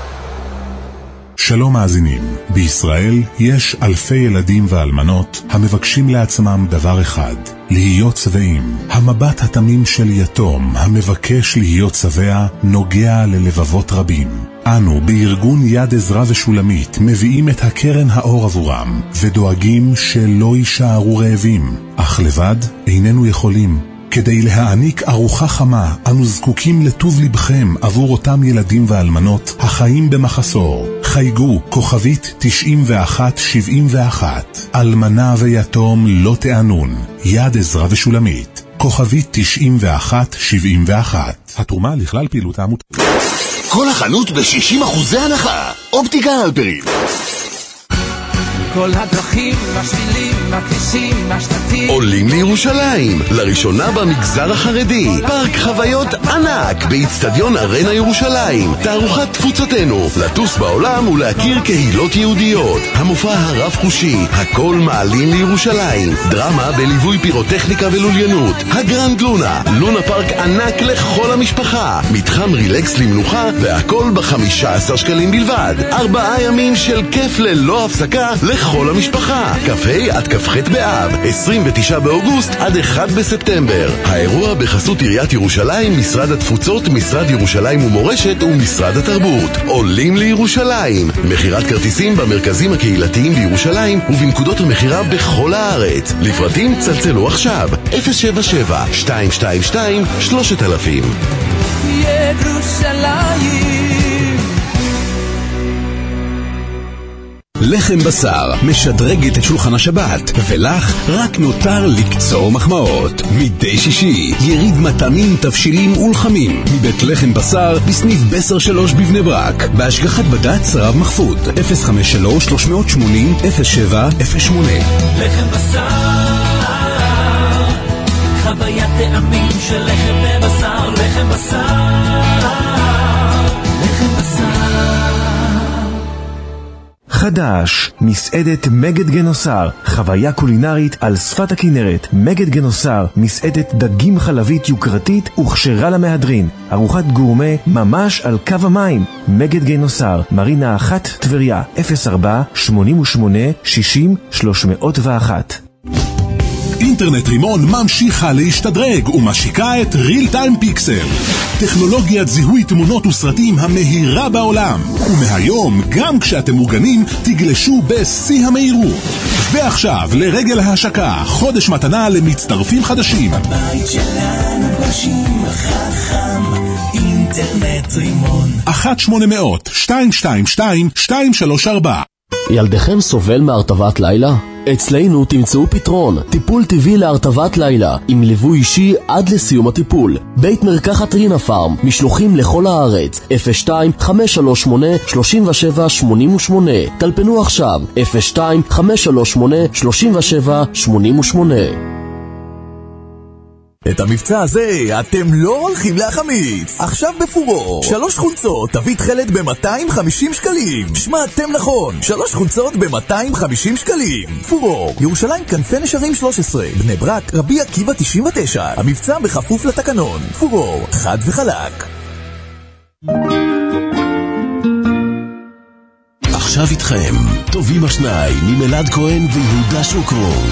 שלום מאזינים, בישראל יש אלפי ילדים ואלמנות המבקשים לעצמם דבר אחד, להיות שבעים. המבט התמים של יתום המבקש להיות שבע נוגע ללבבות רבים. אנו בארגון יד עזרא ושולמית מביאים את הקרן האור עבורם ודואגים שלא יישארו רעבים, אך לבד איננו יכולים. כדי להעניק ארוחה חמה, אנו זקוקים לטוב לבכם עבור אותם ילדים ואלמנות החיים במחסור. חייגו כוכבית תשעים ואחת שבעים ואחת. אלמנה ויתום לא תענון. יד עזרא ושולמית. כוכבית תשעים ואחת שבעים ואחת. התרומה לכלל פעילות העמותה. כל החנות ב-שישים אחוזי הנחה. אופטיקה הלפרין. כל הדרכים, השבילים, הכבישים, השלטים עולים לירושלים, לראשונה במגזר החרדי. פארק חוויות ענק באצטדיון ארנה ירושלים. תערוכת תפוצתנו, לטוס בעולם ולהכיר קהילות יהודיות. המופע הרב חושי, הכל מעלים לירושלים. דרמה בליווי פירוטכניקה ולוליינות. הגרנד לונה, לונה פארק ענק לכל המשפחה. מתחם רילקס למנוחה, והכל ב-חמישה עשר שקלים בלבד. ארבעה ימים של כיף ללא הפסקה לכל המשפחה. כ"ה עד כ"ח באב, עשרים ותשעה באוגוסט עד אחד בספטמבר. האירוע בחסות עיריית ירושלים, משרד התפוצות, משרד ירושלים ומורשת ומשרד התרבות. עולים לירושלים. מחירת כרטיסים במרכזים הקהילתיים בירושלים ובנקודות המחירה בכל הארץ. לפרטים צלצלו עכשיו אפס שבע שבע שתיים שתיים שתיים שלושת אלפים. ירושלים. לחם בשר משדרגת את שולחן השבת, ולך רק נותר לקצור מחמאות. מדי שישי יריד מטעמים, תבשילים ולחמים מבית לחם בשר בסניף בסר שלוש בבני ברק, בהשגחת בד"ץ רב מחפוד. אפס חמש שלוש שלוש שמונים אפס שבע אפס שמונה. לחם בשר, חוויית טעמים של לחם בבשר. לחם בשר, לחם בשר. חדש, מסעדת מגד גנוסר, חוויה קולינרית על שפת הכנרת. מגד גנוסר, מסעדת דגים חלבית יוקרתית וכשרה למהדרין. ארוחת גורמה ממש על קו המים. מגד גנוסר, מרינה אחת טבריה, אפס ארבע שמונים ושמונה שישים שלוש מאות ואחת. אינטרנט רימון ממשיכה להשתדרג ומשיקה את ריל טיים פיקסל, טכנולוגיית זיהוי תמונות וסרטים המהירה בעולם. ומהיום גם כשאתם מוגנים תגלשו בשיא המהירות. ועכשיו לרגל ההשקה, חודש מתנה למצטרפים חדשים. הבית שלנו גולשים חכם, אינטרנט רימון. אחת שמונה אפס אפס שתיים שתיים שתיים שתיים שלוש ארבע. ילדכם סובל מהרטבת לילה? אצלנו תמצאו פתרון, טיפול טבעי להרטבת לילה, עם ליווי אישי עד לסיום הטיפול. בית מרקחת רינה פארם, משלוחים לכל הארץ, אפס שתיים חמש שלוש שמונה שלוש שבע שמונים ושמונה. טלפנו עכשיו, אפס שתיים חמש שלוש שמונה שלוש שבע שמונים ושמונה. את המבצע הזה אתם לא הולכים להחמיץ. עכשיו בפורור, שלוש חולצות תווית חלד ב-מאתיים וחמישים שקלים. שמעתם נכון, שלוש חולצות ב-מאתיים וחמישים שקלים. פורור, ירושלים כנפי נשרים שלוש עשרה, בני ברק, רבי עקיבא תשעים ותשע. המבצע בכפוף לתקנון. פורור, חד וחלק. עכשיו איתכם, טובים השניים עם אלעד כהן ויהודה שוקרון.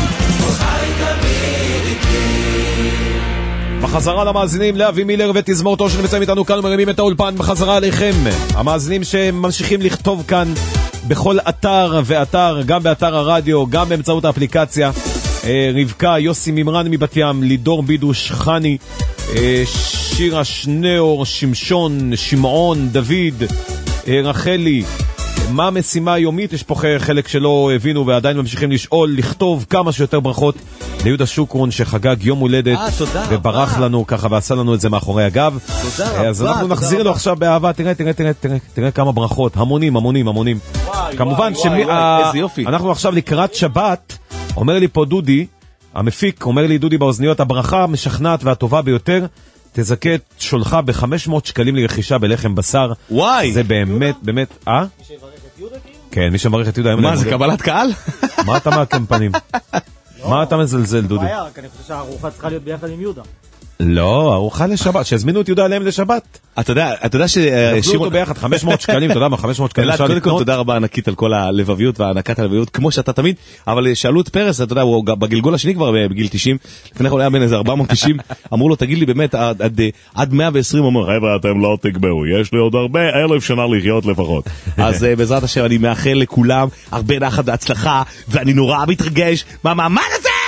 בחזרה למאזינים, לאבי מילר ותזמורתו שנמצאים איתנו כאן ומרימים את האולפן. בחזרה עליכם, המאזינים שממשיכים לכתוב כאן בכל אתר ואתר, גם באתר הרדיו, גם באמצעות האפליקציה. רבקה, יוסי ממרן מבת ים, לידור בידוש, חני, שירה שניאור, שמשון, שמעון, דוד, רחלי. מה המשימה היומית? יש פה חלק שלא הבינו ועדיין ממשיכים לשאול. לכתוב כמה שיותר ברכות ליהודה שוקרון שחגג יום הולדת וברח לנו ככה ועשה לנו את זה מאחורי הגב. אז אנחנו נחזיר לו עכשיו באהבה. תראה, תראה, תראה, תראה, תראה כמה ברכות, המונים, המונים, המונים. כמובן שאנחנו עכשיו לקראת שבת. אומר לי פה דודי, המפיק, אומר לי דודי באוזניות, הברכה המשכנעת והטובה ביותר, תזכה את שולך ב-חמש מאות שקלים לרכישה בלחם בשר. וואי! זה באמת, באמת, אה? מי שברך את יהודה כאילו? כן, מי שברך את יהודה. מה, זה קבלת קהל? מה אתה מהקמפנים? מה אתה מזלזל, דודי? בעיה, רק אני חושב שהארוחה צריכה להיות ביחד עם יהודה. לא, ארוחה לשבת, שהזמינו את יהודה עליהם לשבת. אתה יודע, אתה יודע ש... נקלו אותו ביחד, חמש מאות שקלים, אתה יודע מה, חמש מאות שקלים אפשר לקנות. קודם כל, תודה רבה ענקית על כל הלבביות והענקת הלבביות, כמו שאתה תמיד, אבל שאלו את פרס, אתה יודע, הוא בגלגול השני כבר בגיל תשעים, לפני כל היה בין איזה ארבע מאות תשעים, אמרו לו, תגיד לי באמת, עד מאה ועשרים, הוא אומר, חבר'ה, אתם לא תקבעו, יש לי עוד הרבה אלף שנה לחיות לפחות. אז בעזרת השם, אני מאחל לכולם הרבה נחת והצלחה, ואני נורא מתרגש מהמעמד הזה!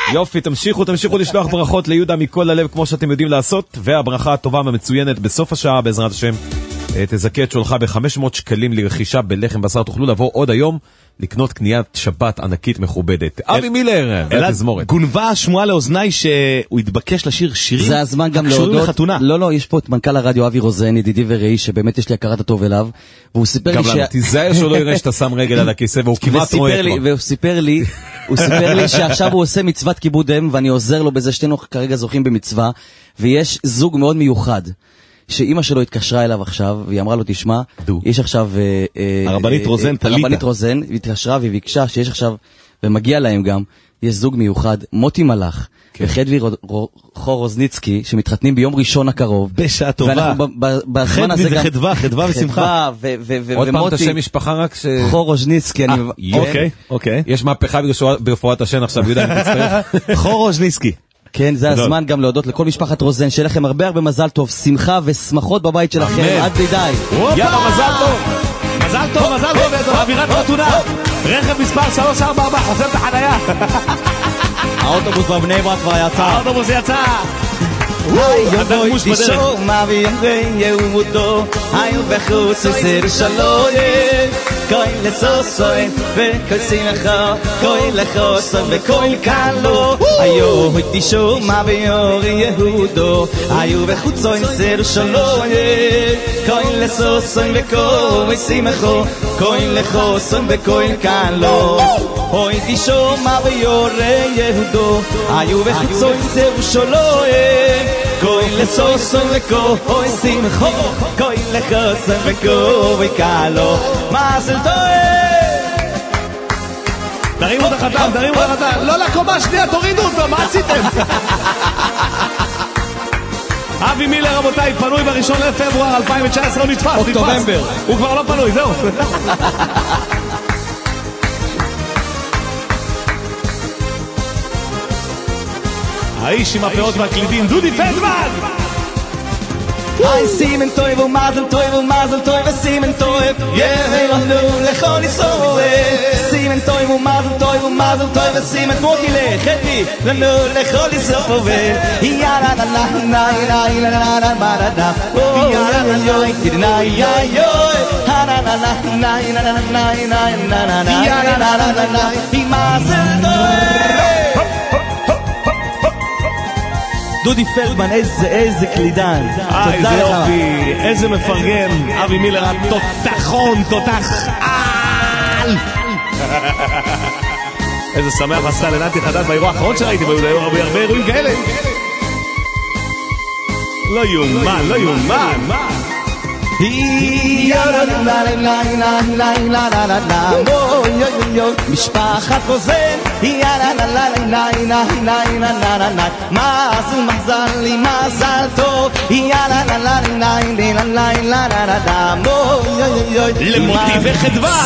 יופי, תמשיכו, תמשיכו לשלוח ברכות ליהודה מכל הלב כמו שאתם יודעים לעשות, והברכה הטובה והמצוינת בסוף השעה בעזרת השם תזכה את שולחה ב-חמש מאות שקלים לרכישה בלחם בשר. תוכלו לבוא עוד היום לקנות קניית שבת ענקית מכובדת. אבי מילר, והתזמורת. גונבה השמועה לאוזניי שהוא התבקש לשיר שירים. זה הזמן גם להודות. לא, לא, יש פה את מנכ"ל הרדיו אבי רוזן, ידידי ורעי, שבאמת יש לי הכרת הטוב אליו, והוא סיפר לי ש... גם לנו, תיזהר שלא יראה שאתה שם רגל על הכיסא, והוא כמעט רואה כבר. והוא סיפר לי, הוא סיפר לי שעכשיו הוא עושה מצוות כיבוד אם, ואני עוזר לו בזה, שתינו כרגע זוכים במצווה, ויש זוג מאוד מיוחד. שאימא שלו התקשרה אליו עכשיו, והיא אמרה לו, תשמע, יש עכשיו... הרבנית רוזן, תליטה. הרבנית רוזן, והתקשרה והיא ביקשה שיש עכשיו, ומגיע להם גם, יש זוג מיוחד, מוטי מלאך, וחדווי חורוזניצקי, שמתחתנים ביום ראשון הקרוב. בשעה טובה. ואנחנו בזמן הזה גם... חדווה, חדווה ושמחה. עוד פעם את השם משפחה רק ש... חורוזניצקי. אוקיי, אוקיי. יש מהפכה ברפואת השן עכשיו, יהודה, אני תצטרך. חורוזניצקי. כן, זה הזמן גם להודות לכל משפחת רוזן, שיהיה לכם הרבה הרבה מזל טוב, שמחה ושמחות בבית שלכם, עד לידי. יאללה, מזל טוב. מזל טוב, מזל טוב, באווירת חתונה. רכב מספר שלוש ארבע ארבע, חוסם את החנייה. האוטובוס בבני ברק כבר יצא. האוטובוס יצא. היו בוי תישור מביאים ויהודו, היו בחוץ וסר שלויה, כוי לסוסוי וכוי שמחה, כוי לחוסון וכוי קלו. היו בוי תישור מביאים יהודו, היו בחוץ וסר שלויה, כוי לסוסוי וכוי שמחה, כוי לחוסון וכוי קלו. הוי תישור מביאים יהודו, היו בחוץ וסר שלויה, כוי לסוסון וכוי שמחו, כוי לחוסון וכוי קלו. מזל טוב. תרימו את החתם, תרימו את החתם. לא לקומה שנייה, תורידו אותו, מה עשיתם? אבי מילר, רבותיי, פנוי בראשון לפברואר אלפיים תשע עשרה, הוא נתפס, נתפס. הוא כבר לא פנוי, זהו. האיש עם הפאות והקלידים, דודי פלדמן! היי סימן טוב ומזל טוב ומזל טוב וסימן טוב, יהלנו לכל ישראל. סימן טוב ומזל טוב ומזל טוב וסימן מוטי לחדווי לנו לכל ישראל. יאללה לה לה לה לה לה לה לה לה יאללה יוי תדנה יוי יאללה לה לה לה לה לה לה לה יאללה לה לה לה מזל טוב. דודי פלדמן, איזה, איזה קלידן. איזה יופי, איזה מפרגן. אבי מילר, התותחון, תותח על. איזה שמח עשתה לנתי חדד באירוע האחרון שראיתי, היו הרבה הרבה אירועים כאלה. לא יומן, לא יומן. משפחת רוזן, מזל מזל לי מזל טוב, למוטי וחדווה,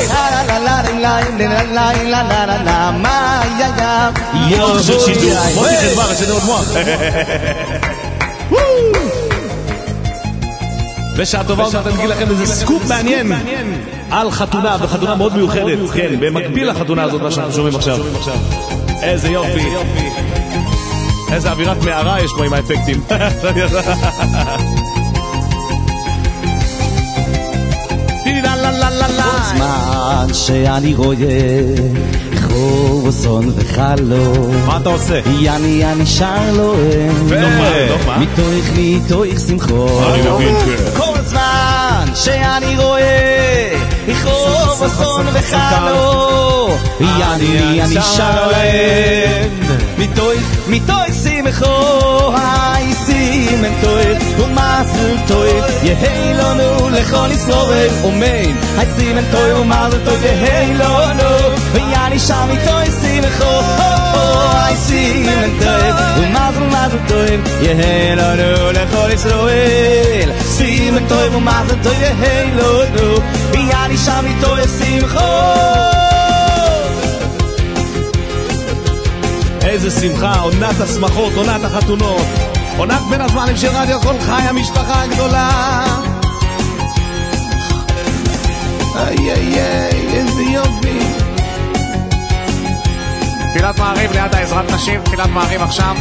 מוח של שידור, מוטי חדווה ושדר עוד מוח. בשעה טובה עוד נגיד לכם איזה סקופ מעניין על חתונה, וחתונה מאוד מיוחדת, כן, במקביל לחתונה הזאת מה שאנחנו שומעים עכשיו. איזה יופי, איזה אווירת מערה יש פה עם האפקטים. זמן שאני רואה חורסון וחלום, מה אתה עושה? יני יני שלום, מתוך מתוך שמחו. כל זמן שאני רואה חורסון וחלום, יני יני שלום, מתוך מתוך שמחו. היי סימן טוב ומזל טוב, יהי לנו לכל ישראל, אמן. היי סימן טוב ומזל טוב, יהי לנו, ויאני שם איתו שמחו. היי סימן טוב ומזל מזל טוב, יהי לנו לכל ישראל, סימן טוב ומזל טוב, יהי לנו, ויאני שם איתו שמחו. איזה שמחה, עונת השמחות, עונת החתונות, עונת בין הזמנים של רדיו כל חי, המשפחה הגדולה. איי איי איי, איזה יופי. תפילת מעריב ליד העזרת נשים, תפילת מעריב עכשיו.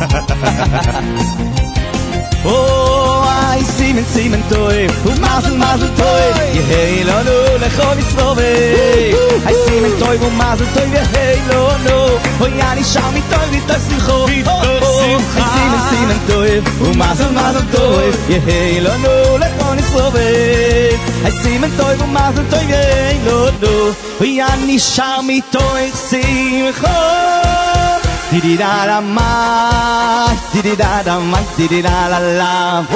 Oh, I see men, see men toy, und Mazel, Mazel toy, yehei lo no, lechol nisrove. I see men toy, und Mazel toy, yehei lo no, oh, yani sham mitoy, vitoy simcho. I see men, see men toy, und Mazel, Mazel toy, yehei lo no, lechol nisrove. I see men toy, und Mazel toy, yehei lo no, oh, yani sham mitoy, simcho. Di-di-da-da-ma, di-di-da-da-ma, di-di-da-la-la.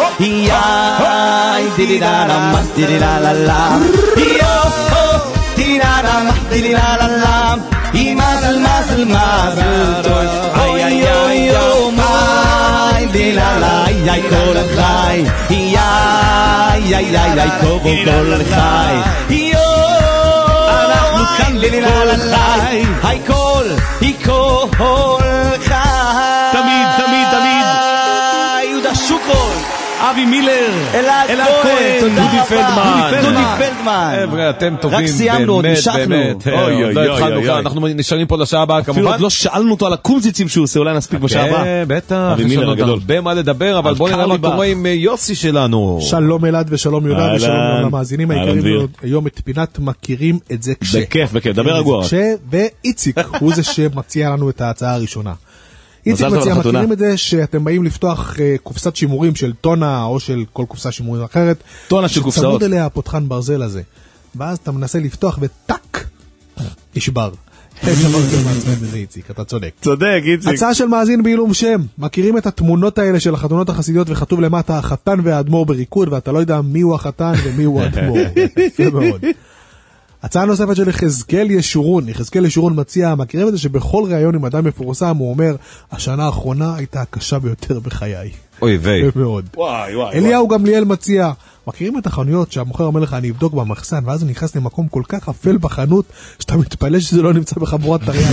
Yai, di-di-da-da-ma, di-di-da-la-la. Yo, di-di-da-da-ma, di-di-da-la-la. Mazel, mazel, mazel tov. Ay, ay, ay, yo, my, di-la-la, ay, kol chai. Yai, ay, ay, ay, kol chai. Yo, אנחנו כאן לכל חי, היי כל, היא כל חי. תמיד, תמיד, תמיד. יהודה שוקרון. אבי מילר. אלעד כהן. דודי פלדמן. דודי פלדמן. חבר'ה, אתם טובים. רק סיימנו, עוד נשכנו. אוי, אוי, אוי. אנחנו נשארים פה לשעה הבאה, כמובן. אפילו עוד לא שאלנו אותו על הקומזיצים שהוא עושה, אולי נספיק בשעה הבאה. כן, בטח. יש לנו הרבה מה לדבר, אבל בואו נראה מה קורה עם יוסי שלנו. שלום אלעד ושלום יהודה ושלום למאזינים היקרים. היום את פינת מכירים את זה כש. בכיף, בכיף, דבר רגוע. כש, ואיציק הוא זה שמציע לנו את ההצעה הראשונה. איציק מציע, מכירים את זה שאתם באים לפתוח קופסת שימורים של טונה או של כל קופסה שימורים אחרת, טונה של קופסאות, שצמוד אליה הפותחן ברזל הזה, ואז אתה מנסה לפתוח וטק נשבר. איציק, אתה צודק. צודק, איציק. הצעה של מאזין בעילום שם. מכירים את התמונות האלה של החתונות החסידיות וכתוב למטה החתן והאדמו"ר בריקוד ואתה לא יודע מי הוא החתן ומי הוא האדמו"ר. יפה מאוד. הצעה נוספת של יחזקאל ישורון. יחזקאל ישורון מציע, מכירים את זה שבכל ראיון עם אדם מפורסם הוא אומר, השנה האחרונה הייתה הקשה ביותר בחיי. אוי ויי. מאוד. וואי וואי. אליהו גמליאל מציע, מכירים את החנויות שהמוכר אומר לך אני אבדוק במחסן, ואז הוא נכנס למקום כל כך אפל בחנות שאתה מתפלא שזה לא נמצא בחבורת תרי"ג.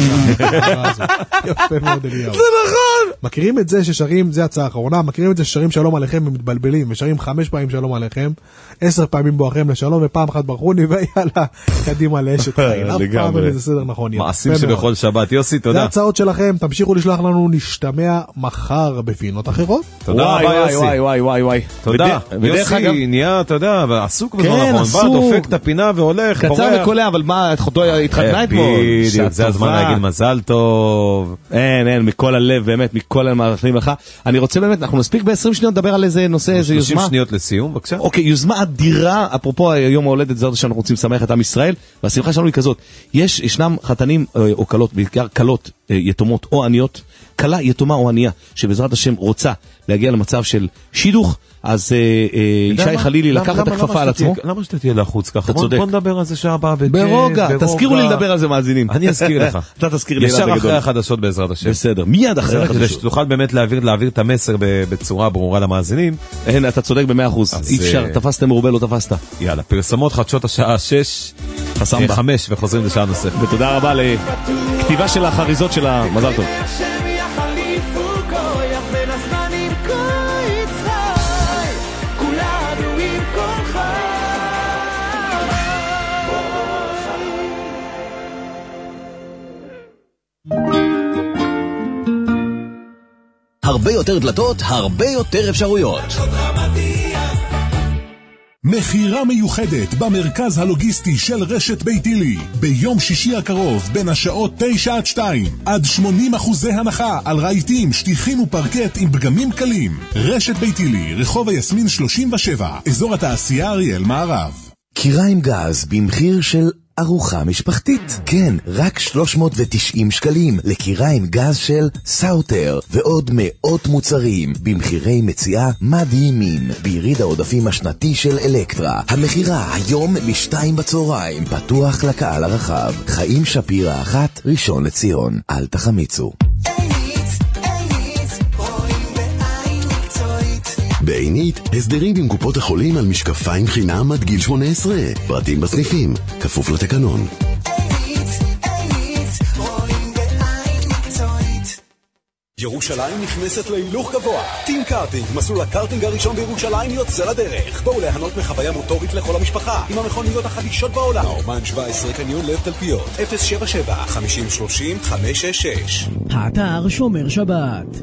יפה מאוד אליהו. זה נכון. מכירים את זה ששרים, זה הצעה האחרונה, מכירים את זה ששרים שלום עליכם ומתבלבלים, ושרים חמש פעמים שלום עליכם, עשר פעמים בואכם לשלום, ופעם אחת ברכוני, ויאללה, קדימה לאשת חיים. אף פעם אין איזה סדר נכון. מעשים שבכל שבת. יוסי, תודה. זה הצעות שלכם, תמשיכו לשלוח לנו, נשתמע מחר בפינות אחרות. תודה רבה יוסי. וואי וואי וואי וואי. תודה. יוסי נהיה, אתה יודע, עסוק בזמן נכון. בא, דופק את הפינה והולך, בורח. קצר וקולע, אבל מה, אחותו התחתנה אתמול. בדיוק, זה הזמן להגיד מזל טוב. אין, אין, מכל הלב, באמת, מכל המערכים לך. אני רוצה באמת, אנחנו נספיק ב-עשרים שניות לדבר על איזה נושא, איזה יוזמה. שלושים שניות לסיום, בבקשה. אוקיי, יוזמה אדירה, אפרופו יום ההולדת, זה שאנחנו רוצים לשמח את עם ישראל, והשמחה שלנו היא כזאת. יש, ישנם חתנים או קלות, בעיקר קלות, יתומות או עניות, קלה, יתומה או ענייה, שבעזרת השם רוצה להגיע למצב של שידוך, אז ישי חלילי לקח את הכפפה על עצמו. למה שאתה תהיה לחוץ ככה? בוא נדבר על זה שעה הבאה. ברוגע, תזכירו לי לדבר על זה מאזינים. אני אזכיר לך. אתה תזכיר לי. ישר אחרי החדשות בעזרת השם. בסדר, מיד אחרי החדשות. כדי שתוכל באמת להעביר את המסר בצורה ברורה למאזינים. אין, אתה צודק במאה אחוז. אי אפשר, תפסת מרובה, לא תפסת. יאללה, פרסמות חדשות השעה שש, חמש וחוזרים לשעה נוספת. ותודה רבה לכתיבה של החריזות של המזל טוב. הרבה יותר דלתות, הרבה יותר אפשרויות. מחירה מיוחדת במרכז הלוגיסטי של רשת ביתילי. ביום שישי הקרוב, בין השעות תשע עד שתיים, עד שמונים אחוזי הנחה על רהיטים, שטיחים ופרקט עם פגמים קלים. רשת ביתילי, רחוב היסמין שלושים ושבע, אזור התעשייה אריאל מערב. קיריים גז במחיר של ארוחה משפחתית. כן, רק שלוש מאות ותשעים שקלים לקיריים גז של סאוטר, ועוד מאות מוצרים במחירי מציאה מדהימים ביריד העודפים השנתי של אלקטרה. המחירה היום משתיים בצהריים, פתוח לקהל הרחב. חיים שפירה אחת, ראשון לציון. אל תחמיצו. בעינית, הסדרים עם קופות החולים על משקפיים חינם עד גיל שמונה עשרה. פרטים בסניפים, כפוף לתקנון. ירושלים נכנסת להילוך גבוה. טים קארטינג, מסלול הקארטינג הראשון בירושלים יוצא לדרך. בואו ליהנות מחוויה מוטורית לכל המשפחה, עם המכוניות החדישות בעולם. האומן שבע עשרה קניון לב תלפיות, אפס שבע שבע חמישים שלושים חמש שש שש. האתר שומר שבת.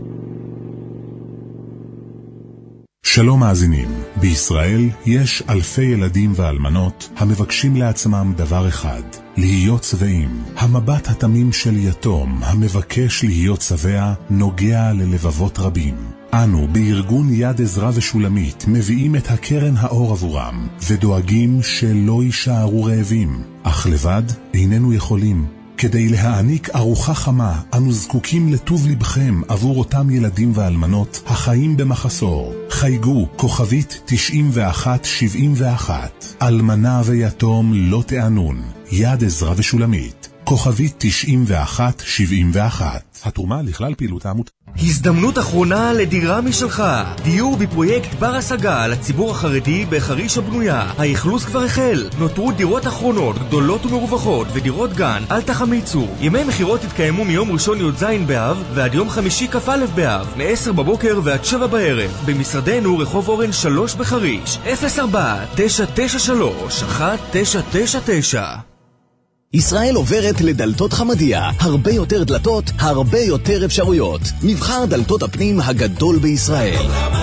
שלום מאזינים, בישראל יש אלפי ילדים ואלמנות המבקשים לעצמם דבר אחד, להיות שבעים. המבט התמים של יתום המבקש להיות שבע נוגע ללבבות רבים. אנו בארגון יד עזרא ושולמית מביאים את הקרן האור עבורם ודואגים שלא יישארו רעבים, אך לבד איננו יכולים. כדי להעניק ארוחה חמה, אנו זקוקים לטוב לבכם עבור אותם ילדים ואלמנות החיים במחסור. חייגו כוכבית תשעים ואחת שבעים ואחת. אלמנה ויתום לא תענון. יד עזרא ושולמית. כוכבית תשעים ואחת שבעים ואחת. התרומה לכלל פעילות העמותה. הזדמנות אחרונה לדירה משלך. דיור בפרויקט בר השגה לציבור החרדי בחריש הבנויה. האכלוס כבר החל. נותרו דירות אחרונות גדולות ומרווחות ודירות גן. אל תחמיצו. ימי מחירות יתקיימו מיום ראשון י"ז באב ועד יום חמישי כ"א באב, מ-עשר בבוקר ועד שבע בערב. במשרדנו רחוב אורן שלוש בחריש. אפס ארבע תשע תשע שלוש אחת תשע תשע תשע. ישראל עוברת לדלתות חמדיה, הרבה יותר דלתות, הרבה יותר אפשרויות. מבחר דלתות הפנים הגדול בישראל.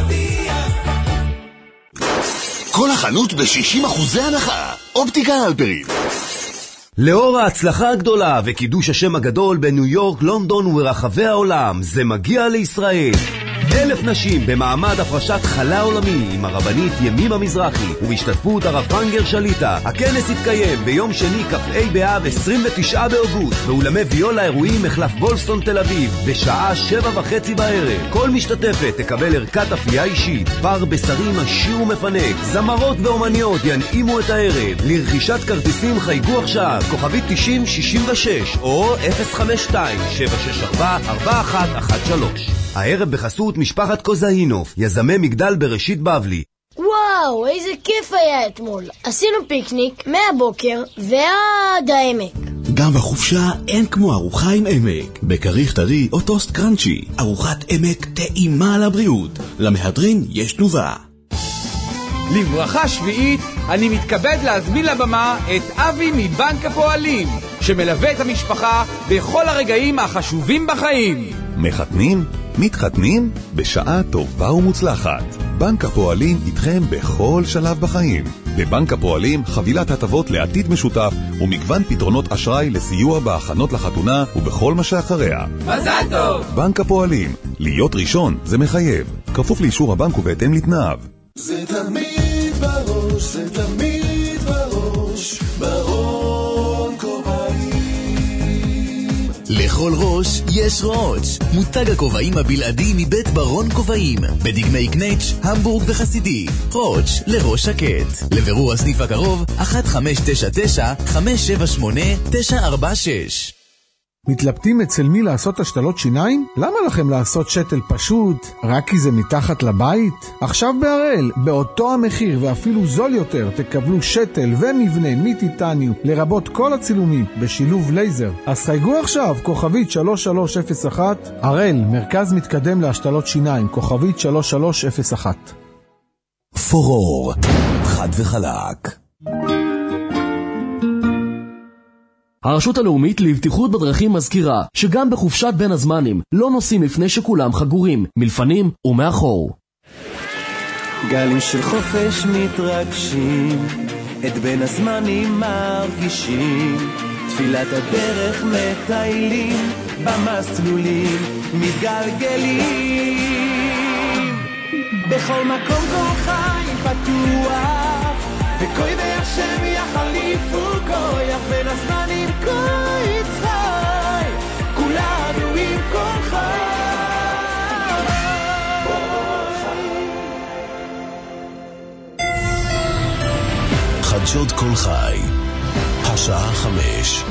כל החנות ב-שישים אחוזי הנחה. אופטיקה אלפרין. לאור ההצלחה הגדולה וקידוש השם הגדול בניו יורק, לונדון ורחבי העולם, זה מגיע לישראל. אלף נשים במעמד הפרשת חלה עולמי עם הרבנית ימימה מזרחי ובהשתתפות הרב פנגר שליטה. הכנס יתקיים ביום שני כ"ה באב עשרים ותשעה באוגוסט באולמי ויולה אירועים מחלף וולפסון תל אביב בשעה שבע וחצי בערב. כל משתתפת תקבל ערכת אפייה אישית, בר בשרים עשיר ומפנק, זמרות ואומניות ינעימו את הערב. לרכישת כרטיסים חייגו עכשיו כוכבית תשעים שישים ושש או אפס חמש שתיים שבע שש ארבע ארבע אחת אחת שלוש. הערב בחסות משפחת קוזאינוף, יזמי מגדל בראשית בבלי. וואו, איזה כיף היה אתמול. עשינו פיקניק מהבוקר ועד העמק. גם בחופשה אין כמו ארוחה עם עמק. בכריך טרי או טוסט קרנצ'י. ארוחת עמק טעימה לבריאות. למהדרין יש תנובה. לברכה שביעית, אני מתכבד להזמין לבמה את אבי מבנק הפועלים, שמלווה את המשפחה בכל הרגעים החשובים בחיים. מחתנים? מתחתנים? בשעה טובה ומוצלחת. בנק הפועלים איתכם בכל שלב בחיים. בבנק הפועלים חבילת הטבות לעתיד משותף ומגוון פתרונות אשראי לסיוע בהכנות לחתונה ובכל מה שאחריה. מזל טוב! בנק הפועלים, להיות ראשון זה מחייב. כפוף לאישור הבנק ובהתאם לתנאיו. זה תמיד בראש, זה תמיד בראש, ברון כובעים. לכל ראש יש ראש. מותג הכובעים הבלעדי מבית ברון כובעים. בדגמי קנייץ', המבורג וחסידי. ראש לראש שקט. לבירור הסניף הקרוב, אחת חמש תשע תשע חמש שבע שמונה תשע ארבע שש. מתלבטים אצל מי לעשות השתלות שיניים? למה לכם לעשות שתל פשוט? רק כי זה מתחת לבית? עכשיו בהראל, באותו המחיר ואפילו זול יותר, תקבלו שתל ומבנה מטיטניום, לרבות כל הצילומים, בשילוב לייזר. אז חייגו עכשיו, כוכבית שלוש שלוש אפס אחת. הראל, מרכז מתקדם להשתלות שיניים, כוכבית שלוש שלוש אפס אחת. פורור, חד וחלק. הרשות הלאומית לבטיחות בדרכים מזכירה שגם בחופשת בין הזמנים לא נוסעים לפני שכולם חגורים, מלפנים ומאחור. גלים של חופש מתרגשים, את בין הזמנים מרגישים, תפילת הדרך מטיילים, במסלולים מתגלגלים. בכל מקום כל חי פתוח, וקוי והשם יחליפו כויח בין הזמנים כוי צחי, כולנו עם כל חי. חדשות כל חי, השעה חמש.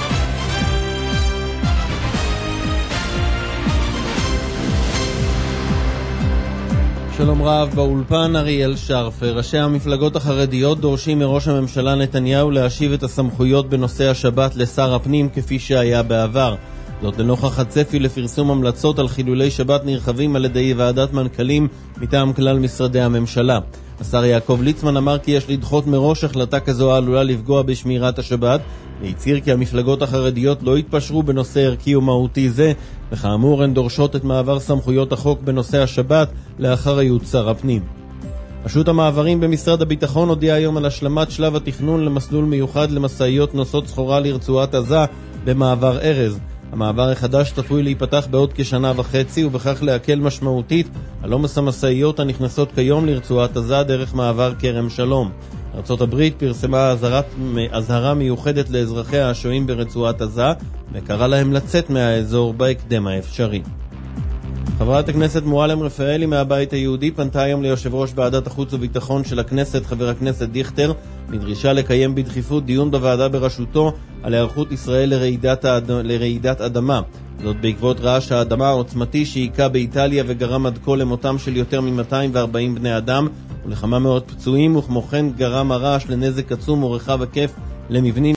שלום רב, באולפן אריאל שרפר. ראשי המפלגות החרדיות דורשים מראש הממשלה נתניהו להשיב את הסמכויות בנושא השבת לשר הפנים כפי שהיה בעבר. זאת לנוכח הצפי לפרסום המלצות על חילולי שבת נרחבים על ידי ועדת מנכ"לים מטעם כלל משרדי הממשלה. השר יעקב ליצמן אמר כי יש לדחות מראש החלטה כזו העלולה לפגוע בשמירת השבת, והצהיר כי המפלגות החרדיות לא יתפשרו בנושא ערכי ומהותי זה, וכאמור הן דורשות את מעבר סמכויות החוק בנושא השבת לאחריות שר הפנים. רשות המעברים במשרד הביטחון הודיעה היום על השלמת שלב התכנון למסלול מיוחד למשאיות נוסעות סחורה לרצועת עזה במעבר ארז. המעבר החדש צפוי להיפתח בעוד כשנה וחצי ובכך להקל משמעותית על עומס המשאיות הנכנסות כיום לרצועת עזה דרך מעבר כרם שלום. ארצות הברית פרסמה אזהרה מיוחדת לאזרחיה השוהים ברצועת עזה וקרא להם לצאת מהאזור בהקדם האפשרי. חברת הכנסת מועלם רפאלי מהבית היהודי פנתה היום ליושב ראש ועדת החוץ וביטחון של הכנסת, חבר הכנסת דיכטר, בדרישה לקיים בדחיפות דיון בוועדה בראשותו על היערכות ישראל לרעידת, האד... לרעידת אדמה. זאת בעקבות רעש האדמה העוצמתי שהיכה באיטליה וגרם עד כה למותם של יותר מ-מאתיים וארבעים בני אדם ולכמה מאות פצועים, וכמו כן גרם הרעש לנזק עצום ורחב היקף למבנים